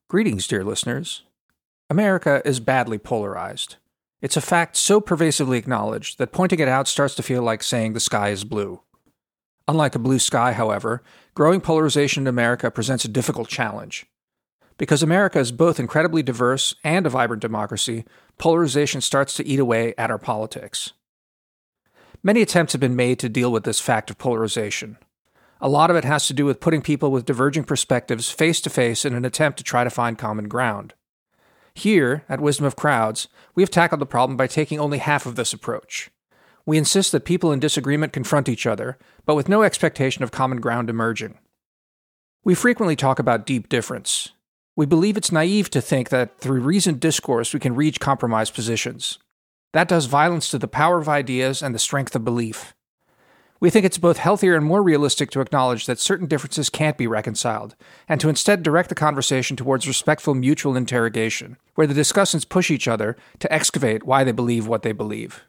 Greetings, dear listeners. America is badly polarized. It's a fact so pervasively acknowledged that pointing it out starts to feel like saying the sky is blue. Unlike a blue sky, however, growing polarization in America presents a difficult challenge. Because America is both incredibly diverse and a vibrant democracy, polarization starts to eat away at our politics. Many attempts have been made to deal with this fact of polarization. A lot of it has to do with putting people with diverging perspectives face to face in an attempt to try to find common ground. Here, at Wisdom of Crowds, we have tackled the problem by taking only half of this approach. We insist that people in disagreement confront each other, but with no expectation of common ground emerging. We frequently talk about deep difference. We believe it's naive to think that through reasoned discourse we can reach compromise positions. That does violence to the power of ideas and the strength of belief. We think it's both healthier and more realistic to acknowledge that certain differences can't be reconciled, and to instead direct the conversation towards respectful mutual interrogation, where the discussants push each other to excavate why they believe what they believe.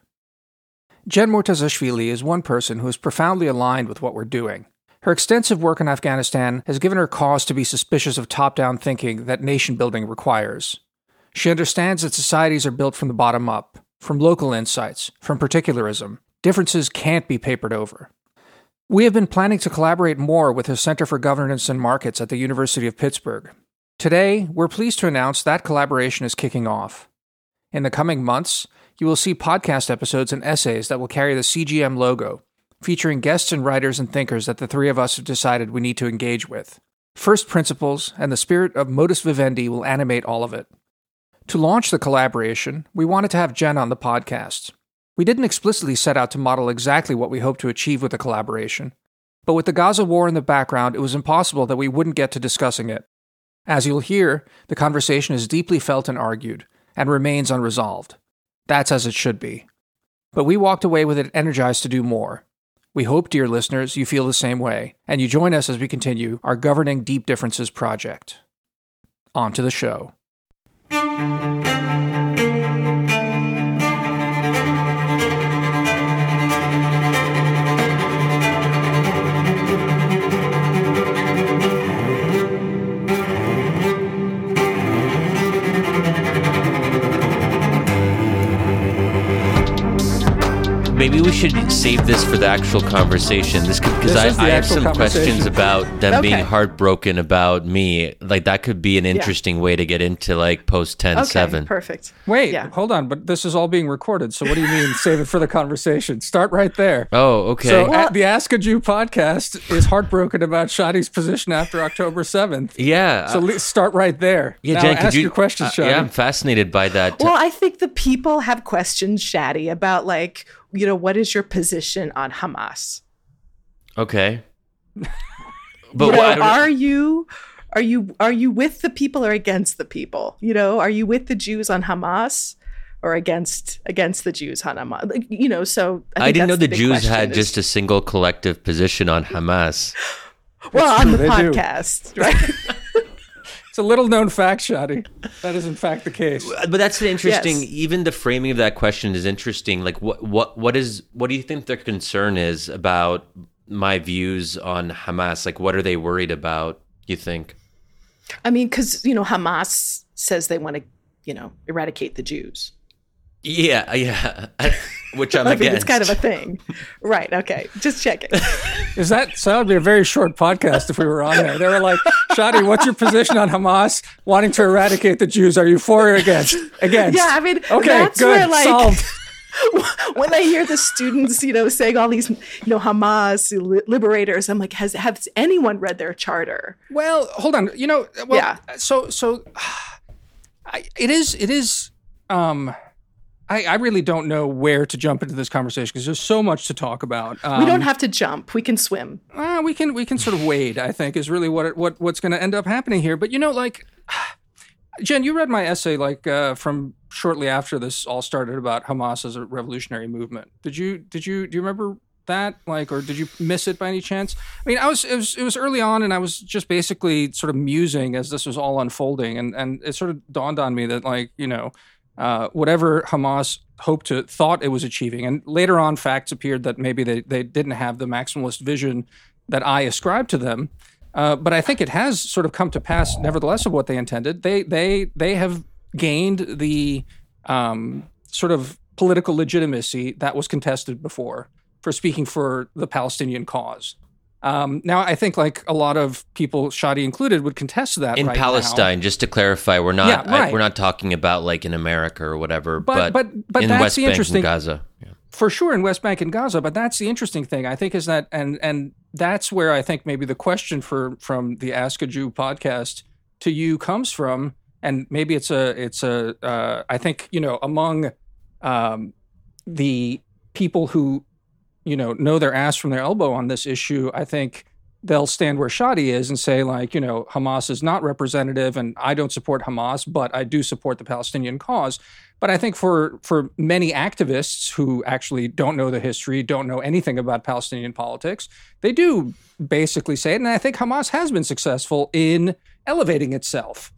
Jen Mortazashvili is one person who is profoundly aligned with what we're doing. Her extensive work in Afghanistan has given her cause to be suspicious of top-down thinking that nation-building requires. She understands that societies are built from the bottom up, from local insights, from particularism. Differences can't be papered over. We have been planning to collaborate more with the Center for Governance and Markets at the University of Pittsburgh. Today, we're pleased to announce that collaboration is kicking off. In the coming months, you will see podcast episodes and essays that will carry the CGM logo, featuring guests and writers and thinkers that the three of us have decided we need to engage with. First principles and the spirit of modus vivendi will animate all of it. To launch the collaboration, we wanted to have Jen on the podcast. We didn't explicitly set out to model exactly what we hope to achieve with the collaboration, but with the Gaza war in the background, it was impossible that we wouldn't get to discussing it. As you'll hear, the conversation is deeply felt and argued, and remains unresolved. That's as it should be. But we walked away with it energized to do more. We hope, dear listeners, you feel the same way, and you join us as we continue our Governing Deep Differences project. On to the show. Maybe we should save this for the actual conversation. Because I have some questions about them being heartbroken about me. Like, that could be an interesting way to get into, like, post 10-7. Okay, perfect. Wait, hold on, but this is all being recorded, so what do you mean save it for the conversation? Start right there. Oh, okay. So the Ask a Jew podcast is heartbroken about Shadi's position after October 7th. Yeah. So start right there. Yeah, now Jen, ask your questions, Shadi. Yeah, I'm fascinated by that. Well, I think the people have questions, Shadi, about, like, you know, what is your position on Hamas? Okay. But are you with the people or against the people? You know, are you with the Jews on Hamas or against the Jews on Hamas? Like, you know, so I didn't know the Jews had just a single collective position on Hamas. Well, on the podcast, right? It's a little known fact, Shadi. That is in fact the case. But that's interesting. Yes. Even the framing of that question is interesting. Like, what do you think their concern is about my views on Hamas? Like, what are they worried about, you think? I mean, because, you know, Hamas says they want to, you know, eradicate the Jews. Yeah. Which I'm against. It's kind of a thing. Right, okay. Just checking. That would be a very short podcast if we were on there. They were like, Shadi, what's your position on Hamas wanting to eradicate the Jews? Are you for or against? Against. Yeah, I mean, okay, that's good, where, like, solved. When I hear the students, you know, saying all these, you know, Hamas liberators, I'm like, has anyone read their charter? Well, hold on. You know, so it is. I really don't know where to jump into this conversation because there's so much to talk about. We don't have to jump. We can swim. We can sort of wade, I think, is really what's going to end up happening here. But, you know, like, Jen, you read my essay, like, from shortly after this all started about Hamas as a revolutionary movement. Do you remember that? Like, or did you miss it by any chance? I mean, it was early on, and I was just basically sort of musing as this was all unfolding, and it sort of dawned on me that, like, you know, whatever Hamas thought it was achieving. And later on, facts appeared that maybe they didn't have the maximalist vision that I ascribed to them. But I think it has sort of come to pass, nevertheless, of what they intended. They have gained the sort of political legitimacy that was contested before for speaking for the Palestinian cause. Now, I think like a lot of people, Shadi included, would contest that. In right Palestine, now. Just to clarify, we're not right. we're not talking about like in America or whatever, but in that's West the Bank interesting, and Gaza. Yeah. For sure, in West Bank and Gaza. But that's the interesting thing, I think, is that and that's where I think maybe the question from the Ask a Jew podcast to you comes from, and maybe it's a I think, you know, among the people who, you know their ass from their elbow on this issue, I think they'll stand where Shadi is and say, like, you know, Hamas is not representative and I don't support Hamas, but I do support the Palestinian cause. But I think for many activists who actually don't know the history, don't know anything about Palestinian politics, they do basically say it. And I think Hamas has been successful in elevating itself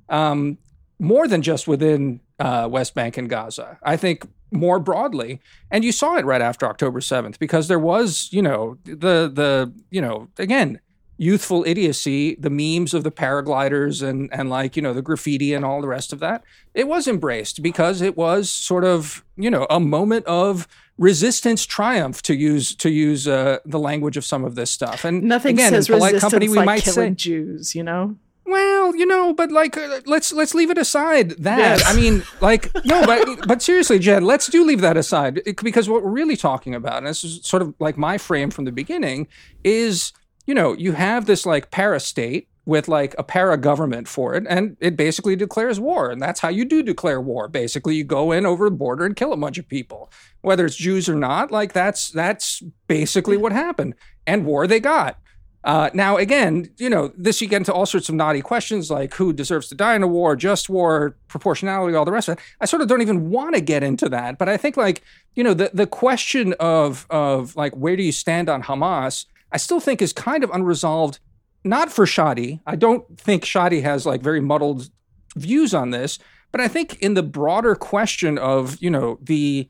more than just within West Bank and Gaza. I think more broadly, and you saw it right after October 7th, because there was, you know, the you know, again, youthful idiocy, the memes of the paragliders and like, you know, the graffiti and all the rest of that. It was embraced because it was sort of, you know, a moment of resistance triumph, to use the language of some of this stuff. And nothing again, says in polite resistance company, we like might killing say Jews, you know. Well, you know, but like, let's leave it aside. That yes. I mean, like, no, but seriously, Jed, let's leave that aside, because what we're really talking about, and this is sort of like my frame from the beginning, is, you know, you have this like para-state with like a para-government for it, and it basically declares war, and that's how you do declare war. Basically, you go in over the border and kill a bunch of people, whether it's Jews or not. Like that's basically what happened, and war they got. Now, again, you know, this you get into all sorts of naughty questions like who deserves to die in a war, just war, proportionality, all the rest of it. I sort of don't even want to get into that. But I think, like, you know, the question of like, where do you stand on Hamas, I still think is kind of unresolved, not for Shadi. I don't think Shadi has like very muddled views on this. But I think in the broader question of, you know, the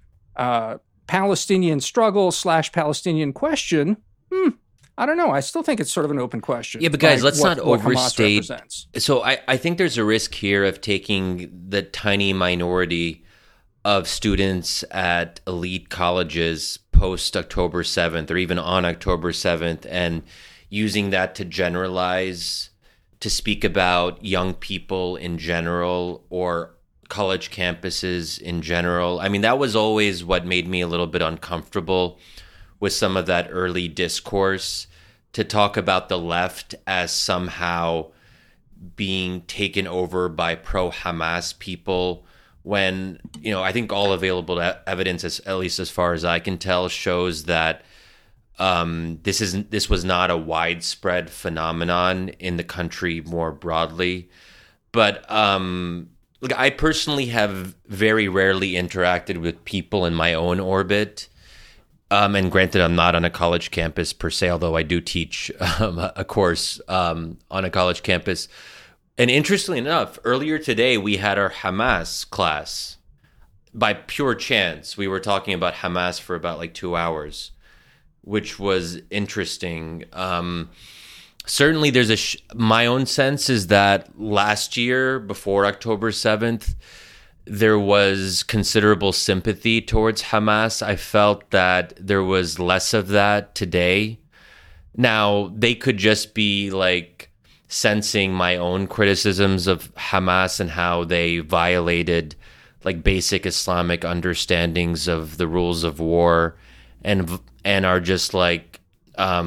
Palestinian struggle / Palestinian question, I don't know. I still think it's sort of an open question. Yeah, but guys, let's not overstate. So I think there's a risk here of taking the tiny minority of students at elite colleges post October 7th or even on October 7th and using that to generalize, to speak about young people in general or college campuses in general. I mean, that was always what made me a little bit uncomfortable with some of that early discourse, to talk about the left as somehow being taken over by pro-Hamas people, when, you know, I think all available evidence, at least as far as I can tell, shows that this was not a widespread phenomenon in the country more broadly. But look, I personally have very rarely interacted with people in my own orbit. And granted, I'm not on a college campus per se, although I do teach a course on a college campus. And interestingly enough, earlier today, we had our Hamas class. By pure chance, we were talking about Hamas for about like 2 hours, which was interesting. Certainly, there's my own sense is that last year, before October 7th, there was considerable sympathy towards Hamas. I felt that there was less of that today. Now, they could just be like sensing my own criticisms of Hamas and how they violated like basic Islamic understandings of the rules of war, and are just like, I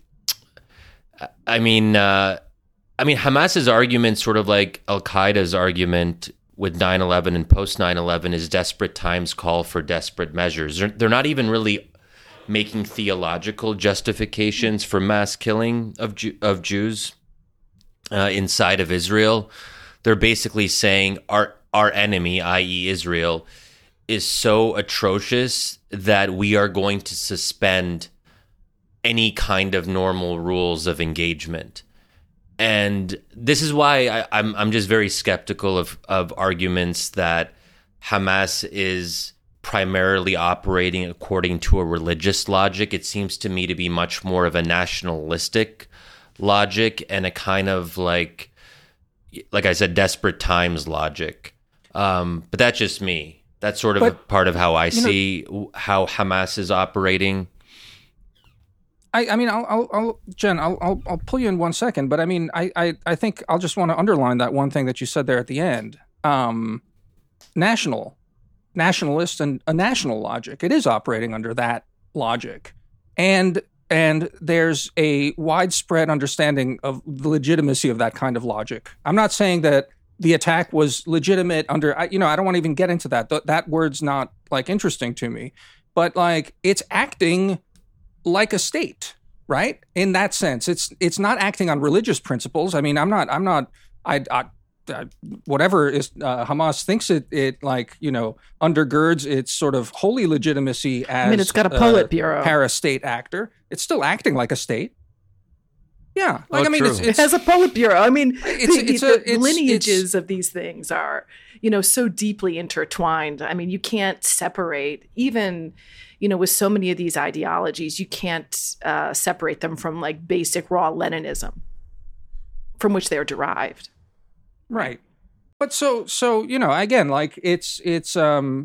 mean, Hamas's argument, sort of like Al-Qaeda's argument with 9/11 and post 9/11, is desperate times call for desperate measures. They're not even really making theological justifications for mass killing of Jews inside of Israel. They're basically saying our enemy, i.e. Israel, is so atrocious that we are going to suspend any kind of normal rules of engagement. And this is why I'm just very skeptical of arguments that Hamas is primarily operating according to a religious logic. It seems to me to be much more of a nationalistic logic and a kind of like I said, desperate times logic. But that's just me. That's sort of part of how I see how Hamas is operating. I mean, Jen, I'll pull you in 1 second, but I mean, I think I'll just want to underline that one thing that you said there at the end. Nationalist and a national logic. It is operating under that logic, and there's a widespread understanding of the legitimacy of that kind of logic. I'm not saying that the attack was legitimate under, I don't want to even get into that. That word's not like interesting to me, but like it's acting like a state, right? In that sense, it's not acting on religious principles. I mean, whatever is Hamas thinks it like, undergirds its sort of holy legitimacy as, I mean, it's got a Politburo, para-state actor. It's still acting like a state. Yeah, like it has a Politburo. I mean, the lineages of these things are, so deeply intertwined. I mean, you can't separate even, with so many of these ideologies, you can't separate them from like basic raw Leninism, from which they're derived. Right. But so again, like it's to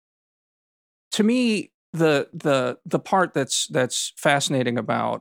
me the part that's fascinating about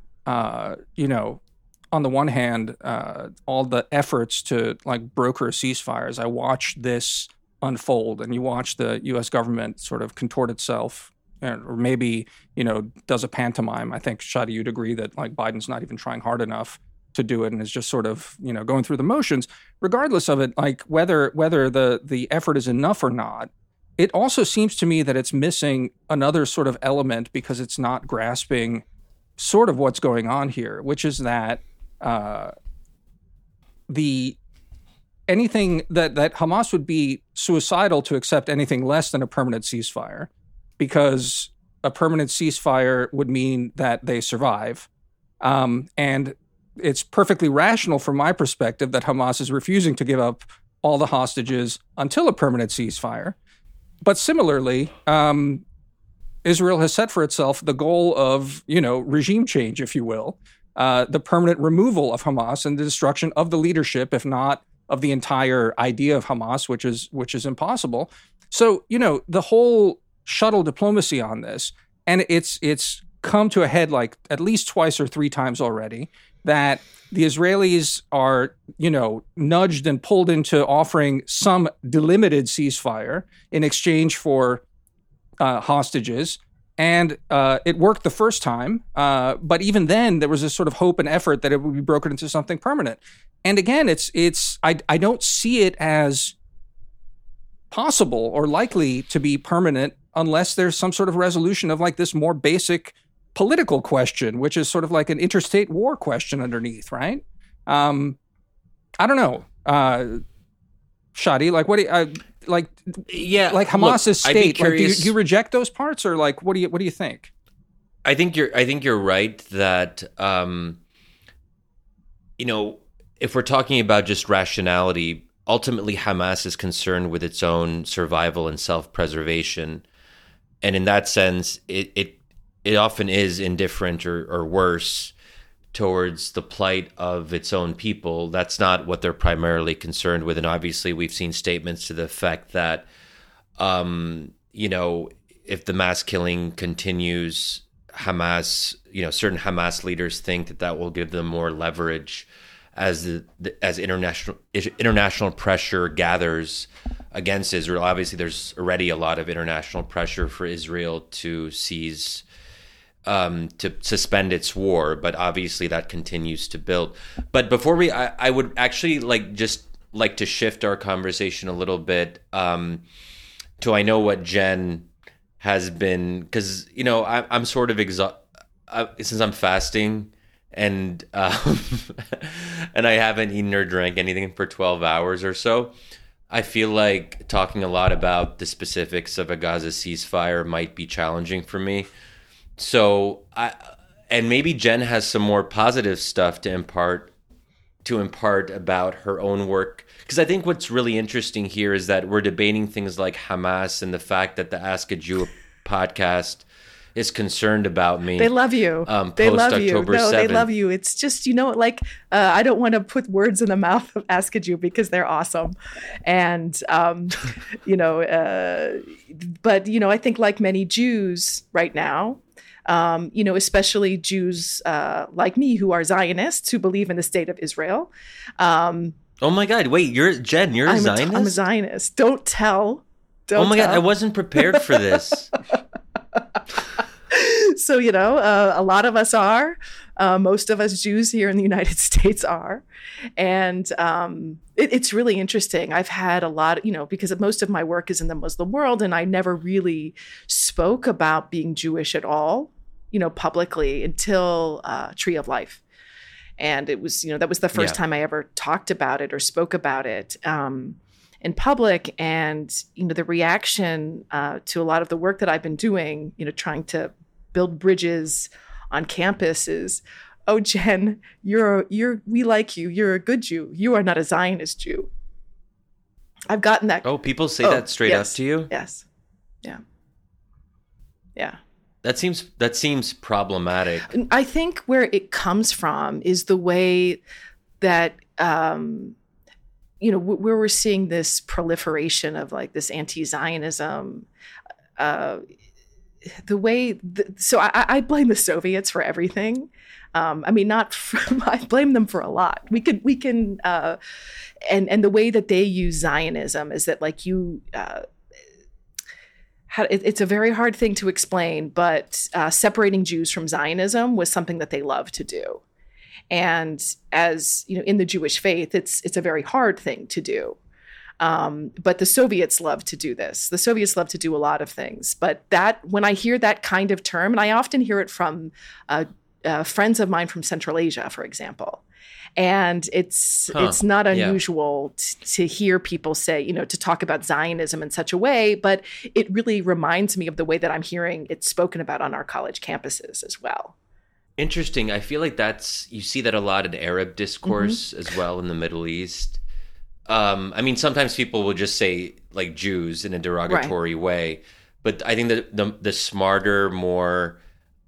on the one hand, all the efforts to like broker ceasefires. I watched this unfold, and you watch the U.S. government sort of contort itself, or maybe does a pantomime. I think, Shadi, you'd agree that like Biden's not even trying hard enough to do it, and is just sort of going through the motions. Regardless of it, like whether the effort is enough or not, it also seems to me that it's missing another sort of element, because it's not grasping sort of what's going on here, which is that anything that Hamas would be suicidal to accept anything less than a permanent ceasefire, because a permanent ceasefire would mean that they survive. And it's perfectly rational from my perspective that Hamas is refusing to give up all the hostages until a permanent ceasefire. But similarly, Israel has set for itself the goal of, regime change, if you will, the permanent removal of Hamas and the destruction of the leadership, if not of the entire idea of Hamas, which is impossible. So, the whole shuttle diplomacy on this, and it's come to a head like at least twice or three times already, that the Israelis are, nudged and pulled into offering some delimited ceasefire in exchange for hostages. And it worked the first time. But even then, there was this sort of hope and effort that it would be brokered into something permanent. And again, I don't see it as possible or likely to be permanent unless there's some sort of resolution of like this more basic political question, which is sort of like an interstate war question underneath, right? I don't know. Shadi, like, what do you, like Hamas's state? Like, do you reject those parts, or like, what do you think? I think you're right that if we're talking about just rationality, ultimately Hamas is concerned with its own survival and self-preservation, and in that sense, it often is indifferent or worse towards the plight of its own people. That's not what they're primarily concerned with. And obviously we've seen statements to the effect that, if the mass killing continues, Hamas, certain Hamas leaders think that will give them more leverage as international pressure gathers against Israel. Obviously, there's already a lot of international pressure for Israel to cease to suspend its war, but obviously that continues to build. But before I would actually like to shift our conversation a little bit to I know what Jen has been, because I'm sort of since I'm fasting and and I haven't eaten or drank anything for 12 hours or so. I feel like talking a lot about the specifics of a Gaza ceasefire might be challenging for me. So and maybe Jen has some more positive stuff to impart about her own work, because I think what's really interesting here is that we're debating things like Hamas and the fact that the Ask a Jew podcast is concerned about me. They love you. They love you. No, 7th. they love you. It's just, like, I don't want to put words in the mouth of Askaju because they're awesome. And, but, I think like many Jews right now, especially Jews like me who are Zionists, who believe in the state of Israel. Oh my God. Wait, you're a Zionist? I'm a Zionist. Don't tell. Oh my God, I wasn't prepared for this. So, a lot of us are. Most of us Jews here in the United States are. And it's really interesting. I've had a lot, because most of my work is in the Muslim world, and I never really spoke about being Jewish at all, publicly until Tree of Life. And it was, that was the first time I ever talked about it or spoke about it in public. And, the reaction to a lot of the work that I've been doing, trying to build bridges on campus is, oh, Jen, we like you. You're a good Jew. You are not a Zionist Jew. I've gotten that. Oh, people say that straight up to you? Yes. Yeah. Yeah. That seems problematic. I think where it comes from is the way that, where we're seeing this proliferation of like this anti-Zionism, so I blame the Soviets for everything. I blame them for a lot. We can, and the way that they use Zionism is that like it's a very hard thing to explain, but separating Jews from Zionism was something that they love to do. And as in the Jewish faith, it's a very hard thing to do. But the Soviets love to do this. The Soviets love to do a lot of things. But when I hear that kind of term, and I often hear it from friends of mine from Central Asia, for example, and it's not unusual to hear people say, to talk about Zionism in such a way, but it really reminds me of the way that I'm hearing it spoken about on our college campuses as well. Interesting. I feel like you see that a lot in Arab discourse as well in the Middle East. Sometimes people will just say like Jews in a derogatory way, but I think that the smarter, more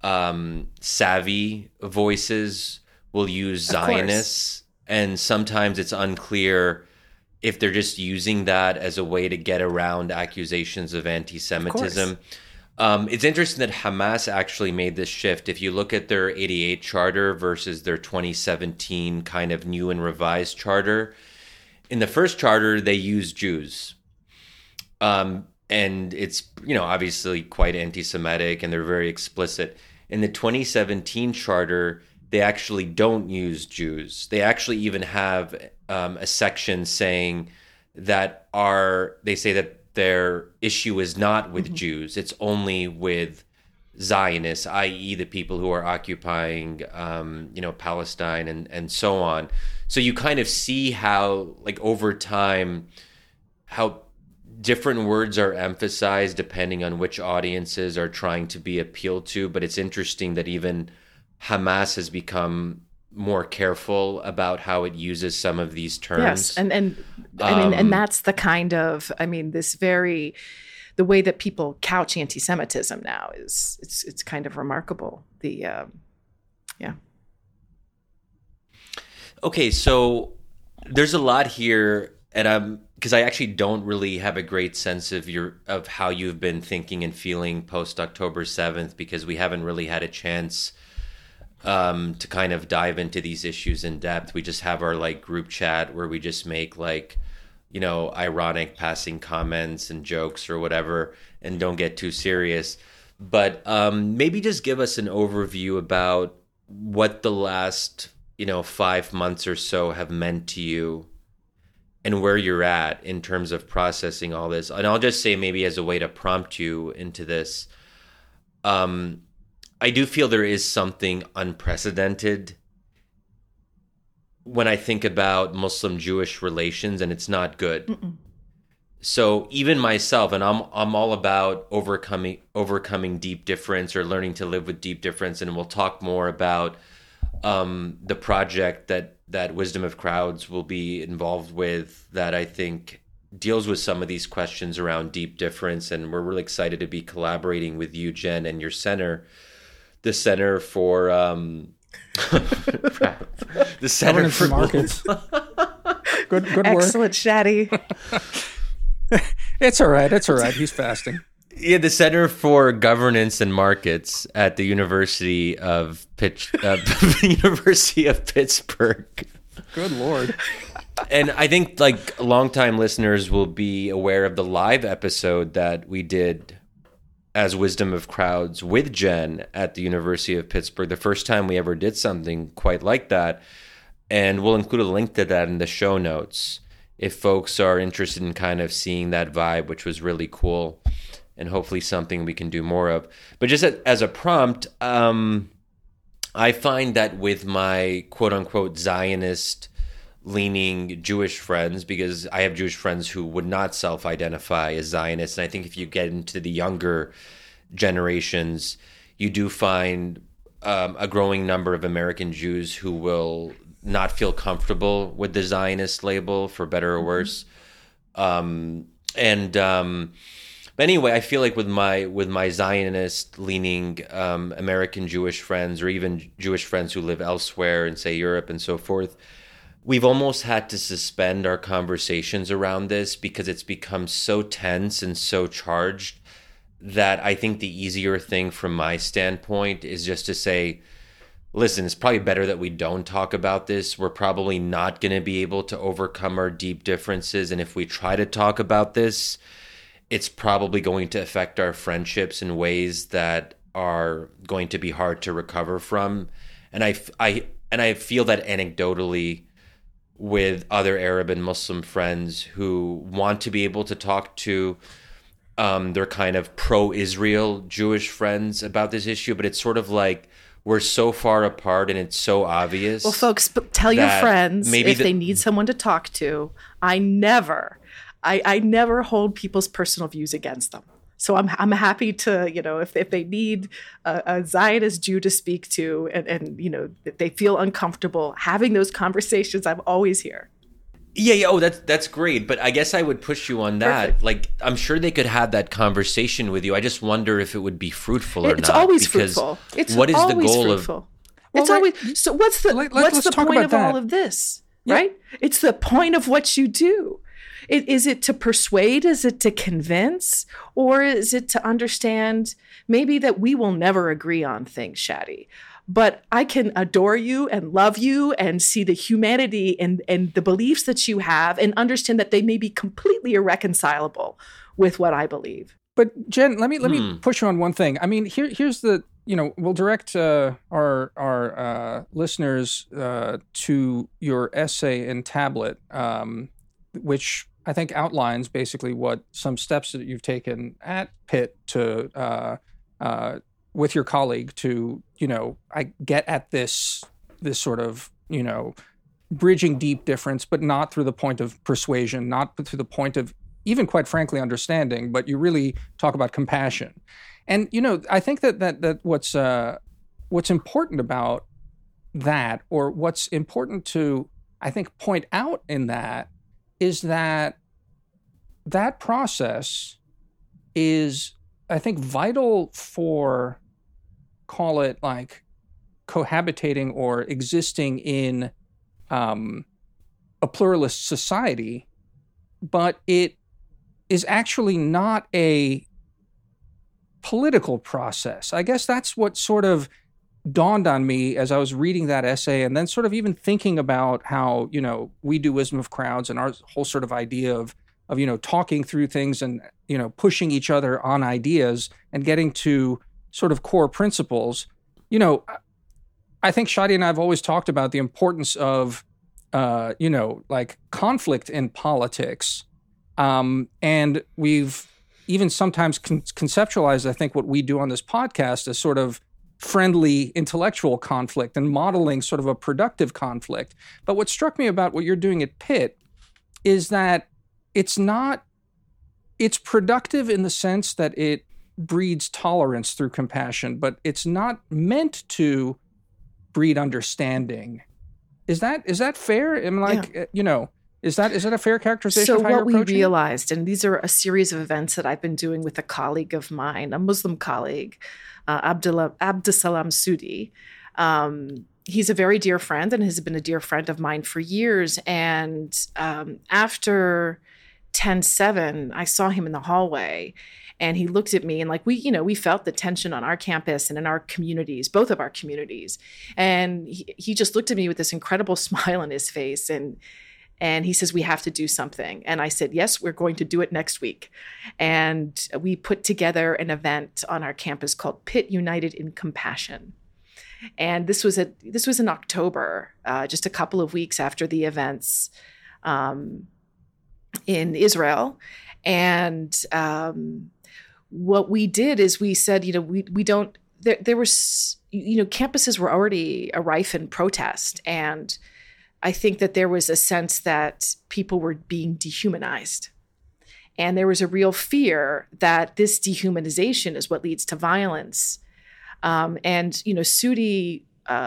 savvy voices will use Zionists, and sometimes it's unclear if they're just using that as a way to get around accusations of anti-Semitism. It's interesting that Hamas actually made this shift. If you look at their 88 charter versus their 2017 kind of new and revised charter, in the first charter, they use Jews. And it's, obviously quite anti-Semitic, and they're very explicit. In the 2017 charter, they actually don't use Jews. They actually even have a section saying that they say that their issue is not with Jews. It's only with Zionists, i.e. the people who are occupying, Palestine and so on. So you kind of see how, like, over time, how different words are emphasized depending on which audiences are trying to be appealed to. But it's interesting that even Hamas has become more careful about how it uses some of these terms. Yes, and that's the kind of, the way that people couch anti-Semitism now it's kind of remarkable. Okay, so there's a lot here, and because I actually don't really have a great sense of how you've been thinking and feeling post October 7th, because we haven't really had a chance to kind of dive into these issues in depth. We just have our like group chat where we just make like, ironic passing comments and jokes or whatever, and don't get too serious. But maybe just give us an overview about what the last 5 months or so have meant to you and where you're at in terms of processing all this. And I'll just say, maybe as a way to prompt you into this, I do feel there is something unprecedented when I think about Muslim-Jewish relations, and it's not good. Mm-mm. So even myself, and I'm all about overcoming deep difference or learning to live with deep difference, and we'll talk more about the project that Wisdom of Crowds will be involved with, that I think deals with some of these questions around deep difference. And we're really excited to be collaborating with you, Jen, and your center, the Center for the Center for Markets. Good work. Excellent, Shadi. It's all right. He's fasting. Yeah, the Center for Governance and Markets at the University of University of Pittsburgh. Good Lord. And I think like longtime listeners will be aware of the live episode that we did as Wisdom of Crowds with Jen at the University of Pittsburgh, the first time we ever did something quite like that. And we'll include a link to that in the show notes if folks are interested in kind of seeing that vibe, which was really cool and hopefully something we can do more of. But just as a prompt, I find that with my quote unquote Zionist leaning Jewish friends, because I have Jewish friends who would not self-identify as Zionists. And I think if you get into the younger generations, you do find a growing number of American Jews who will not feel comfortable with the Zionist label, for better or worse. But anyway, I feel like with my Zionist leaning American Jewish friends, or even Jewish friends who live elsewhere in, say, Europe and so forth, we've almost had to suspend our conversations around this because it's become so tense and so charged that I think the easier thing from my standpoint is just to say, listen, it's probably better that we don't talk about this. We're probably not going to be able to overcome our deep differences. And if we try to talk about this, it's probably going to affect our friendships in ways that are going to be hard to recover from. And I feel that anecdotally with other Arab and Muslim friends who want to be able to talk to their kind of pro-Israel Jewish friends about this issue, but it's sort of like we're so far apart and it's so obvious. Well, folks, tell your friends if they need someone to talk to. I never hold people's personal views against them. So I'm happy to, if they need a Zionist Jew to speak to and they feel uncomfortable having those conversations, I'm always here. Yeah. Oh, that's great. But I guess I would push you on that. Perfect. Like, I'm sure they could have that conversation with you. I just wonder if it would be fruitful or not. It's always fruitful. It's what is always the goal fruitful. It's always. So what's the point of all of this? Yeah. Right? It's the point of what you do. Is it to persuade? Is it to convince? Or is it to understand maybe that we will never agree on things, Shadi? But I can adore you and love you and see the humanity and the beliefs that you have and understand that they may be completely irreconcilable with what I believe. But Jen, let me push you on one thing. I mean, here's the, we'll direct our listeners to your essay in Tablet, which I think outlines basically what some steps that you've taken at Pitt to with your colleague to, I get at this sort of, bridging deep difference, but not through the point of persuasion, not through the point of even quite frankly understanding, but you really talk about compassion. And, I think that what's important about that, or what's important to, I think, point out in that, is that process is, I think, vital for, call it like cohabitating or existing in a pluralist society, but it is actually not a political process. I guess that's what sort of dawned on me as I was reading that essay, and then sort of even thinking about how, we do Wisdom of Crowds and our whole sort of idea of talking through things and, pushing each other on ideas and getting to sort of core principles. I think Shadi and I have always talked about the importance of, like conflict in politics. And we've even sometimes conceptualized, I think, what we do on this podcast as sort of friendly intellectual conflict and modeling sort of a productive conflict. But what struck me about what you're doing at Pitt is that it's productive in the sense that it breeds tolerance through compassion, but it's not meant to breed understanding. Is that fair? I'm like, Is that a fair characterization so of how you're approaching? So what we realized, and these are a series of events that I've been doing with a colleague of mine, a Muslim colleague, Abdusalam Sudi. He's a very dear friend and has been a dear friend of mine for years. And after 10/7, I saw him in the hallway and he looked at me and like we felt the tension on our campus and in our communities, both of our communities. And he just looked at me with this incredible smile on his face and he says, we have to do something. And I said, yes, we're going to do it next week. And we put together an event on our campus called Pitt United in Compassion. And this was in October, just a couple of weeks after the events in Israel. And what we did is we said, we don't, there was, campuses were already rife in protest. And I think that there was a sense that people were being dehumanized. And there was a real fear that this dehumanization is what leads to violence. Sudi,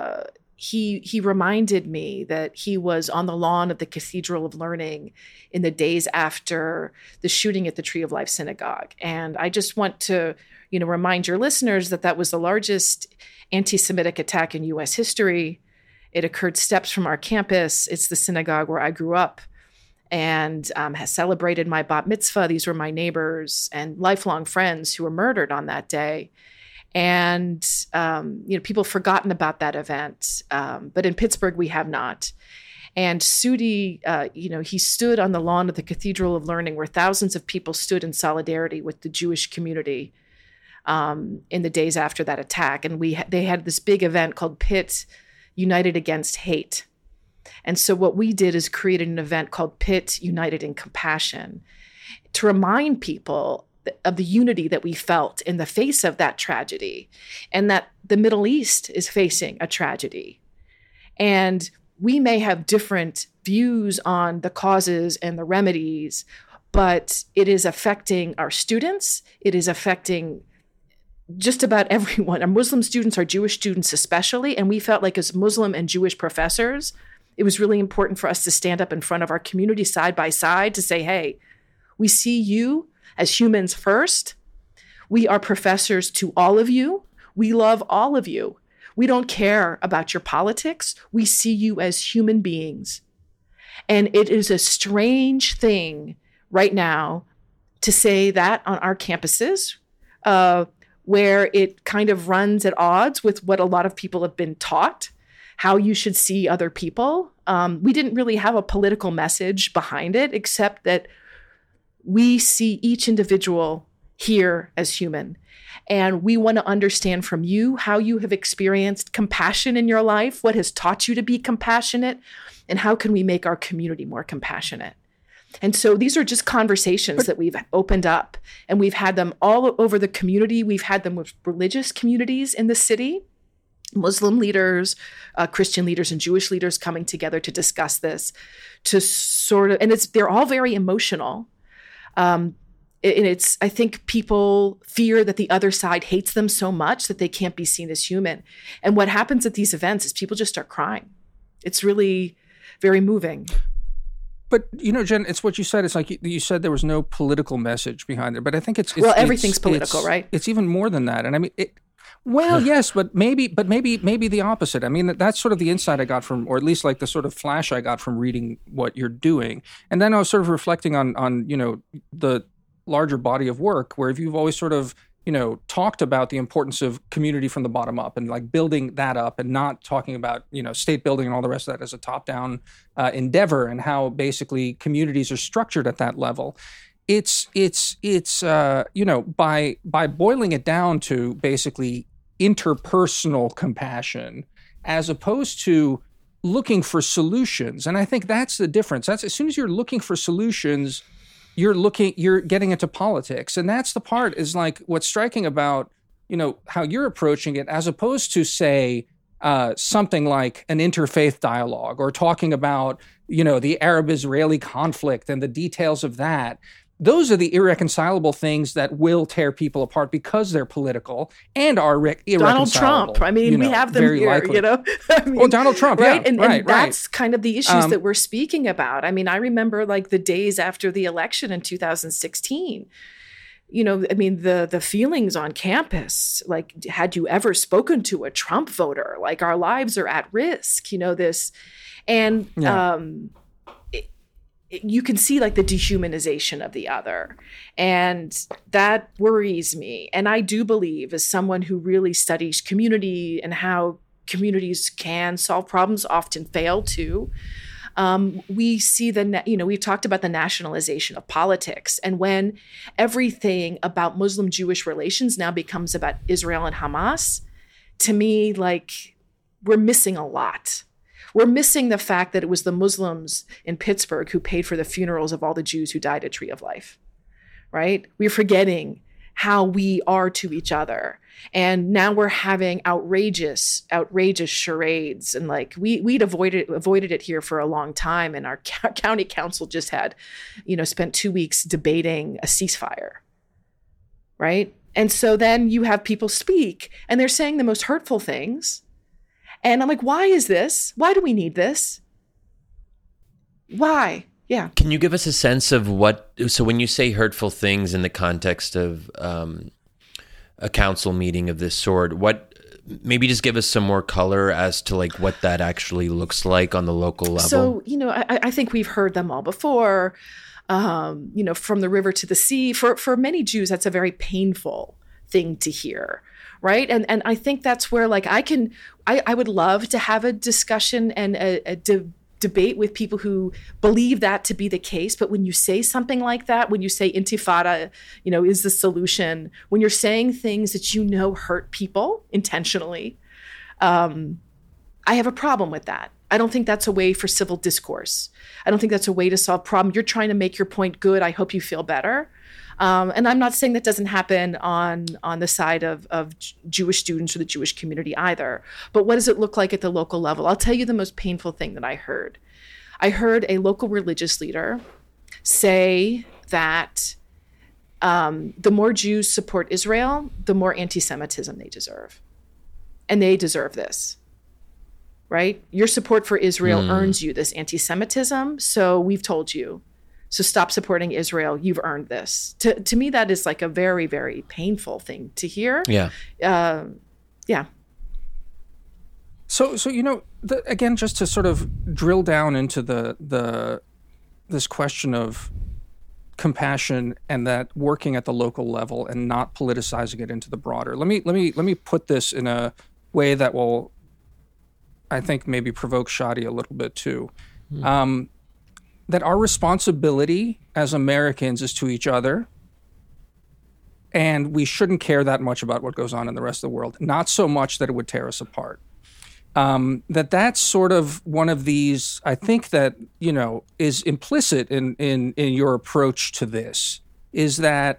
he reminded me that he was on the lawn of the Cathedral of Learning in the days after the shooting at the Tree of Life Synagogue. And I just want to, remind your listeners that that was the largest anti-Semitic attack in U.S. history. It occurred steps from our campus. It's the synagogue where I grew up and has celebrated my bat mitzvah. These were my neighbors and lifelong friends who were murdered on that day. And, people have forgotten about that event. But in Pittsburgh, we have not. And Sudi, he stood on the lawn of the Cathedral of Learning where thousands of people stood in solidarity with the Jewish community in the days after that attack. And they had this big event called Pitt United Against Hate. And so what we did is created an event called Pitt United in Compassion to remind people of the unity that we felt in the face of that tragedy, and that the Middle East is facing a tragedy. And we may have different views on the causes and the remedies, but it is affecting our students. It is affecting just about everyone. Our Muslim students, our Jewish students especially, and we felt like as Muslim and Jewish professors, it was really important for us to stand up in front of our community side by side to say, hey, we see you as humans first. We are professors to all of you. We love all of you. We don't care about your politics. We see you as human beings. And it is a strange thing right now to say that on our campuses, where it kind of runs at odds with what a lot of people have been taught, how you should see other people. We didn't really have a political message behind it, except that we see each individual here as human. And we want to understand from you how you have experienced compassion in your life, what has taught you to be compassionate, and how can we make our community more compassionate. And so these are just conversations that we've opened up, and we've had them all over the community. We've had them with religious communities in the city, Muslim leaders, Christian leaders, and Jewish leaders coming together to discuss this, to sort of, and they're all very emotional. And I think people fear that the other side hates them so much that they can't be seen as human. And what happens at these events is people just start crying. It's really very moving. But, Jen, it's what you said. It's like you said there was no political message behind it. But I think it's everything's political, right? It's even more than that. And I mean, yes, but maybe the opposite. I mean, that's sort of the insight I got from, or at least like the sort of flash I got from reading what you're doing. And then I was sort of reflecting on the larger body of work where you've always sort of, talked about the importance of community from the bottom up and like building that up and not talking about, state building and all the rest of that as a top-down endeavor, and how basically communities are structured at that level. It's by boiling it down to basically interpersonal compassion as opposed to looking for solutions. And I think that's the difference. That's as soon as you're looking for solutions, you're getting into politics. And that's the part is like what's striking about, how you're approaching it, as opposed to say something like an interfaith dialogue or talking about, the Arab-Israeli conflict and the details of that. those are the irreconcilable things that will tear people apart because they're political and are irreconcilable. Donald Trump. I mean, we have them here, likely. I mean, well, Donald Trump, right? Yeah, and that's kind of the issues that we're speaking about. I mean, I remember like the days after the election in 2016. I mean, the feelings on campus, like, had you ever spoken to a Trump voter? Like, our lives are at risk, this. And you can see like the dehumanization of the other. And that worries me. And I do believe, as someone who really studies community and how communities can solve problems, often fail to, we see we've talked about the nationalization of politics. And when everything about Muslim-Jewish relations now becomes about Israel and Hamas, to me, like, we're missing a lot. We're missing the fact that it was the Muslims in Pittsburgh who paid for the funerals of all the Jews who died at Tree of Life, right? We're forgetting how we are to each other. And now we're having outrageous charades. And like we'd avoided it here for a long time. And our county council just had, spent 2 weeks debating a ceasefire, right? And so then you have people speak and they're saying the most hurtful things. And I'm like, why is this? Why do we need this? Why? Yeah. Can you give us a sense of so when you say hurtful things in the context of a council meeting of this sort, maybe just give us some more color as to like what that actually looks like on the local level? So, I think we've heard them all before, from the river to the sea. For many Jews, that's a very painful thing to hear. Right. And I think that's where like I would love to have a discussion and a debate with people who believe that to be the case. But when you say something like that, when you say intifada, is the solution, when you're saying things that hurt people intentionally, I have a problem with that. I don't think that's a way for civil discourse. I don't think that's a way to solve problem. You're trying to make your point good. I hope you feel better. And I'm not saying that doesn't happen on the side of Jewish students or the Jewish community either. But what does it look like at the local level? I'll tell you the most painful thing that I heard. I heard a local religious leader say that the more Jews support Israel, the more anti-Semitism they deserve. And they deserve this, right? Your support for Israel earns you this anti-Semitism. So we've told you. So stop supporting Israel. You've earned this. To me, that is like a very, very painful thing to hear. Yeah. Yeah. So again, just to sort of drill down into this question of compassion and that working at the local level and not politicizing it into the broader. Let me put this in a way that will, I think, maybe provoke Shadi a little bit too. That our responsibility as Americans is to each other, and we shouldn't care that much about what goes on in the rest of the world, not so much that it would tear us apart. That's sort of one of these, I think that, is implicit in your approach to this, is that,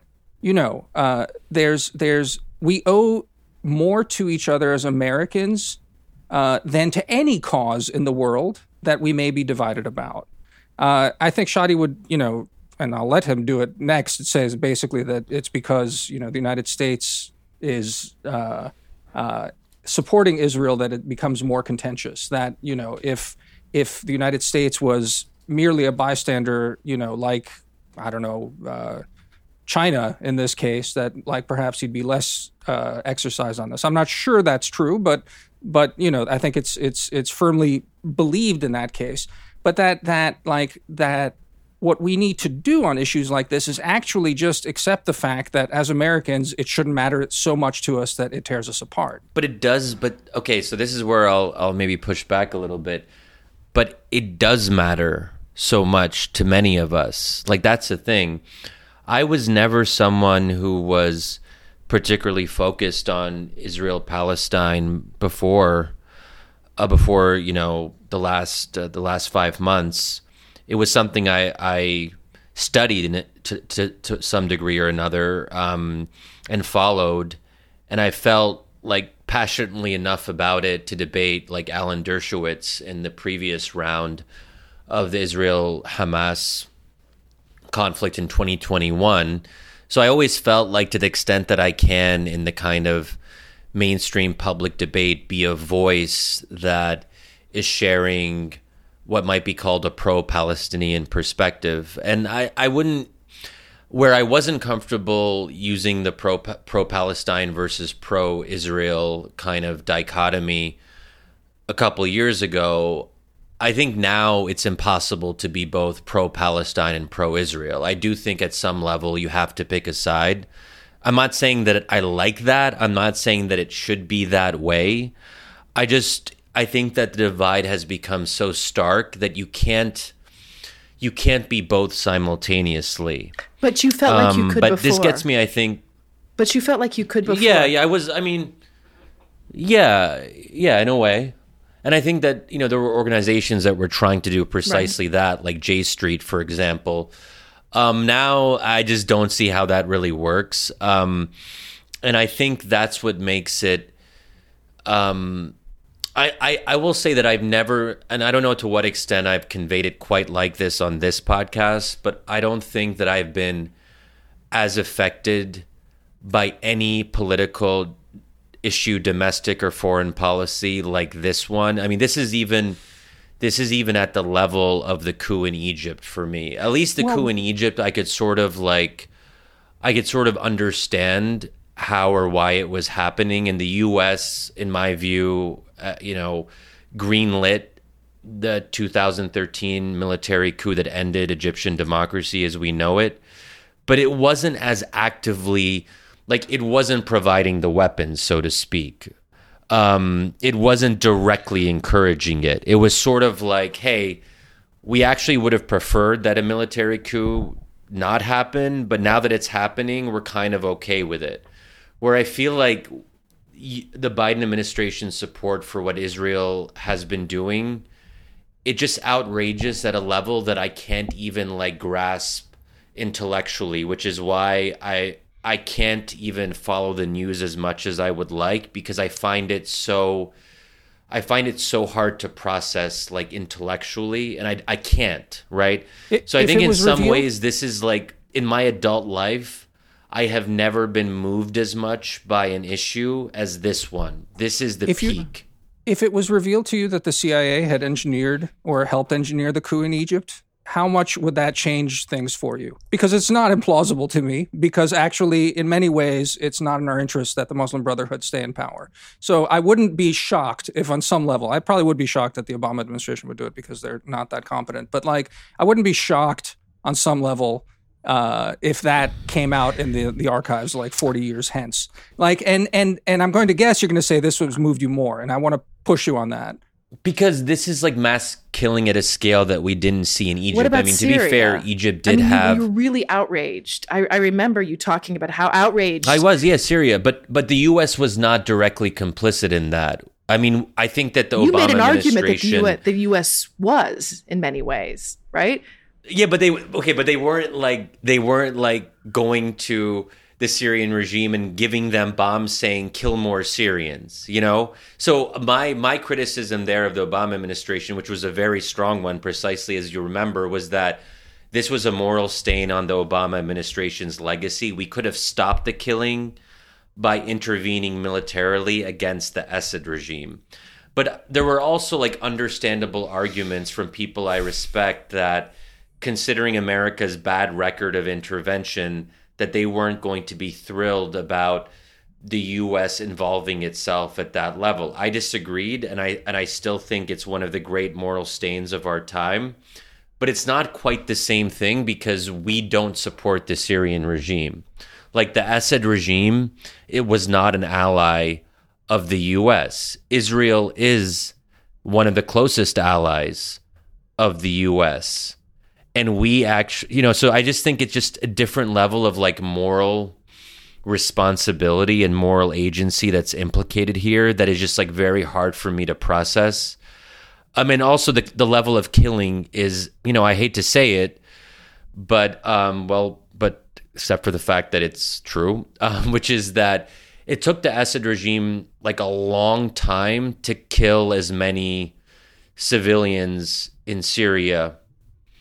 we owe more to each other as Americans than to any cause in the world that we may be divided about. I think Shadi would, and I'll let him do it next. It says basically that it's because, the United States is supporting Israel that it becomes more contentious. That, if the United States was merely a bystander, like, I don't know, China in this case, that like perhaps he'd be less exercised on this. I'm not sure that's true, but I think it's firmly believed in that case. But that what we need to do on issues like this is actually just accept the fact that as Americans, it shouldn't matter so much to us that it tears us apart. But it does. But okay, so this is where I'll maybe push back a little bit. But it does matter so much to many of us. Like, that's the thing. I was never someone who was particularly focused on Israel-Palestine before the last 5 months. It was something I studied in it to some degree or another, and followed, and I felt like passionately enough about it to debate like Alan Dershowitz in the previous round of the Israel-Hamas conflict in 2021. So I always felt like, to the extent that I can in the kind of mainstream public debate, be a voice that is sharing what might be called a pro-Palestinian perspective. And I wouldn't, where I wasn't comfortable using the pro-Palestine versus pro-Israel kind of dichotomy a couple of years ago, I think now it's impossible to be both pro-Palestine and pro-Israel. I do think at some level you have to pick a side. I'm not saying that I like that. I'm not saying that it should be that way. I think that the divide has become so stark that you can't be both simultaneously. But you felt like you could before. But this gets me, I think. But you felt like you could before. Yeah, in a way. And I think that, there were organizations that were trying to do precisely that, like J Street, for example. Now I just don't see how that really works. And I think that's what makes it, I will say that I've never, and I don't know to what extent I've conveyed it quite like this on this podcast, but I don't think that I've been as affected by any political issue, domestic or foreign policy, like this one. I mean, this is even at the level of the coup in Egypt for me. At least the coup in Egypt, I could sort of understand how or why it was happening. In the U.S., in my view, greenlit the 2013 military coup that ended Egyptian democracy as we know it. But it wasn't as actively, it wasn't providing the weapons, so to speak. It wasn't directly encouraging it. It was sort of like, hey, we actually would have preferred that a military coup not happen, but now that it's happening, we're kind of okay with it. Where I feel like the Biden administration's support for what Israel has been doing, it just outrageous at a level that I can't even grasp intellectually, which is why I can't even follow the news as much as I would like, because I find it so hard to process intellectually, and I can't, right? So I think in some ways this is in my adult life, I have never been moved as much by an issue as this one. This is the peak. If it was revealed to you that the CIA had engineered or helped engineer the coup in Egypt, how much would that change things for you? Because it's not implausible to me, because actually, in many ways, it's not in our interest that the Muslim Brotherhood stay in power. So I wouldn't be shocked if on some level, I probably would be shocked that the Obama administration would do it because they're not that competent. But I wouldn't be shocked on some level if that came out in the archives 40 years hence. And I'm going to guess you're going to say this was moved you more, and I want to push you on that. Because this is mass killing at a scale that we didn't see in Egypt. What about Syria? To be fair, Egypt did have... You were really outraged. I remember you talking about how outraged... I was, Syria. But the U.S. was not directly complicit in that. I mean, I think that the Obama administration... You made an argument that the U.S. was in many ways, right? Yeah, but they weren't going to the Syrian regime and giving them bombs saying kill more Syrians, So my criticism there of the Obama administration, which was a very strong one, precisely as you remember, was that this was a moral stain on the Obama administration's legacy. We could have stopped the killing by intervening militarily against the Assad regime. But there were also understandable arguments from people I respect that, considering America's bad record of intervention, that they weren't going to be thrilled about the U.S. involving itself at that level. I disagreed, and I still think it's one of the great moral stains of our time. But it's not quite the same thing, because we don't support the Syrian regime. The Assad regime, it was not an ally of the U.S. Israel is one of the closest allies of the U.S., and we actually, so I just think it's just a different level of moral responsibility and moral agency that's implicated here that is just very hard for me to process. I mean, also the level of killing is, I hate to say it, but except for the fact that it's true, which is that it took the Assad regime a long time to kill as many civilians in Syria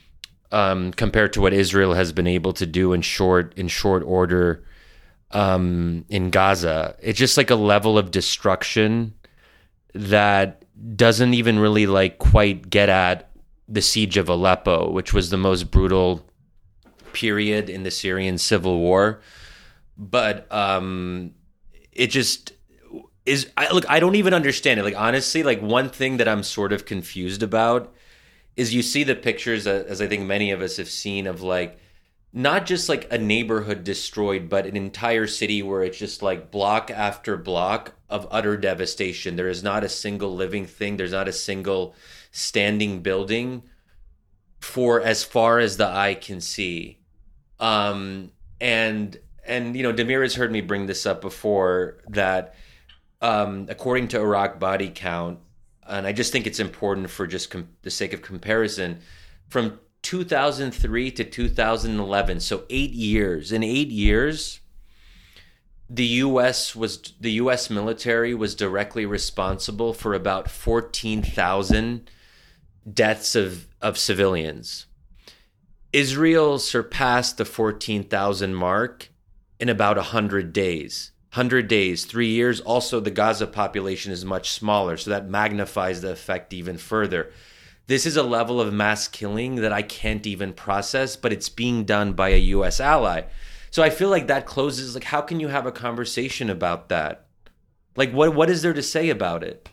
compared to what Israel has been able to do in short order in Gaza. It's just like a level of destruction that doesn't even really like quite get at the siege of Aleppo, which was the most brutal period in the Syrian civil war. But it just is. I don't even understand it. Like, honestly, like, one thing that I'm sort of confused about is you see the pictures, as I think many of us have seen, of like not just like a neighborhood destroyed, but an entire city where it's just like block after block of utter devastation. There is not a single living thing. There's not a single standing building for as far as the eye can see. And you know, Damir has heard me bring this up before, that according to Iraq Body Count, and I just think it's important for just the sake of comparison, from 2003 to 2011, so 8 years. In 8 years, the U.S. military was directly responsible for about 14,000 deaths of civilians. Israel surpassed the 14,000 mark in about 100 days. 100 days, 3 years. Also, the Gaza population is much smaller, so that magnifies the effect even further. This is a level of mass killing that I can't even process, but it's being done by a U.S. ally. So I feel like that closes, like, how can you have a conversation about that? Like, what is there to say about it?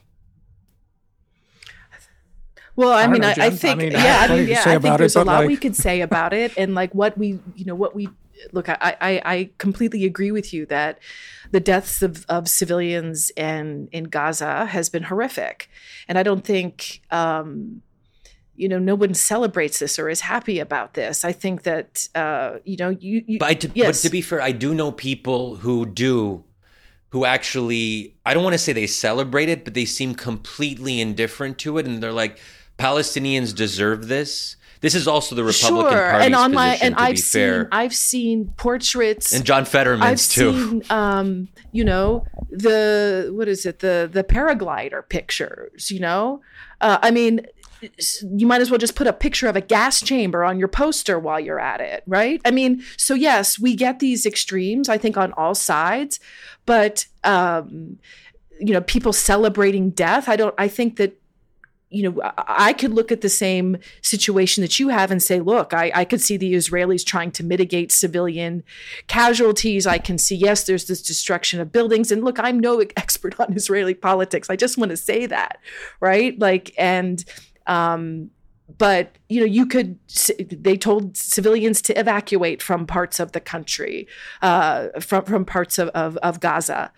Well, I think I think there's a lot we could say about it, and like what we look. I completely agree with you that the deaths of civilians in Gaza has been horrific, and I don't think no one celebrates this or is happy about this. I think that But to be fair, I do know people who actually, I don't want to say they celebrate it, but they seem completely indifferent to it, and they're like, Palestinians deserve this. This is also the Republican Party's position, to be fair. I've seen portraits, and John Fetterman's too. I've seen, the paraglider pictures. I mean, you might as well just put a picture of a gas chamber on your poster while you're at it, right? I mean, so yes, we get these extremes, I think, on all sides, but people celebrating death. I think that. I could look at the same situation that you have and say, look, I could see the Israelis trying to mitigate civilian casualties. I can see, yes, there's this destruction of buildings. And look, I'm no expert on Israeli politics. I just want to say that, right? Like, and, but, they told civilians to evacuate from parts of the country, from parts of Gaza.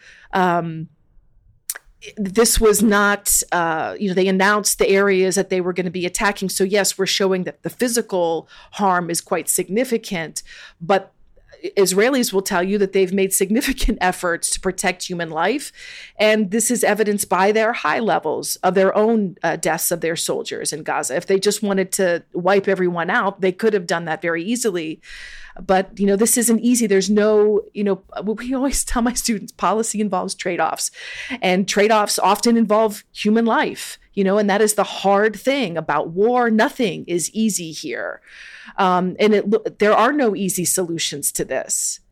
This was not, they announced the areas that they were going to be attacking. So yes, we're showing that the physical harm is quite significant, but Israelis will tell you that they've made significant efforts to protect human life. And this is evidenced by their high levels of their own deaths of their soldiers in Gaza. If they just wanted to wipe everyone out, they could have done that very easily. But, this isn't easy. There's no, we always tell my students, policy involves trade-offs, and trade-offs often involve human life, and that is the hard thing about war. Nothing is easy here. There are no easy solutions to this.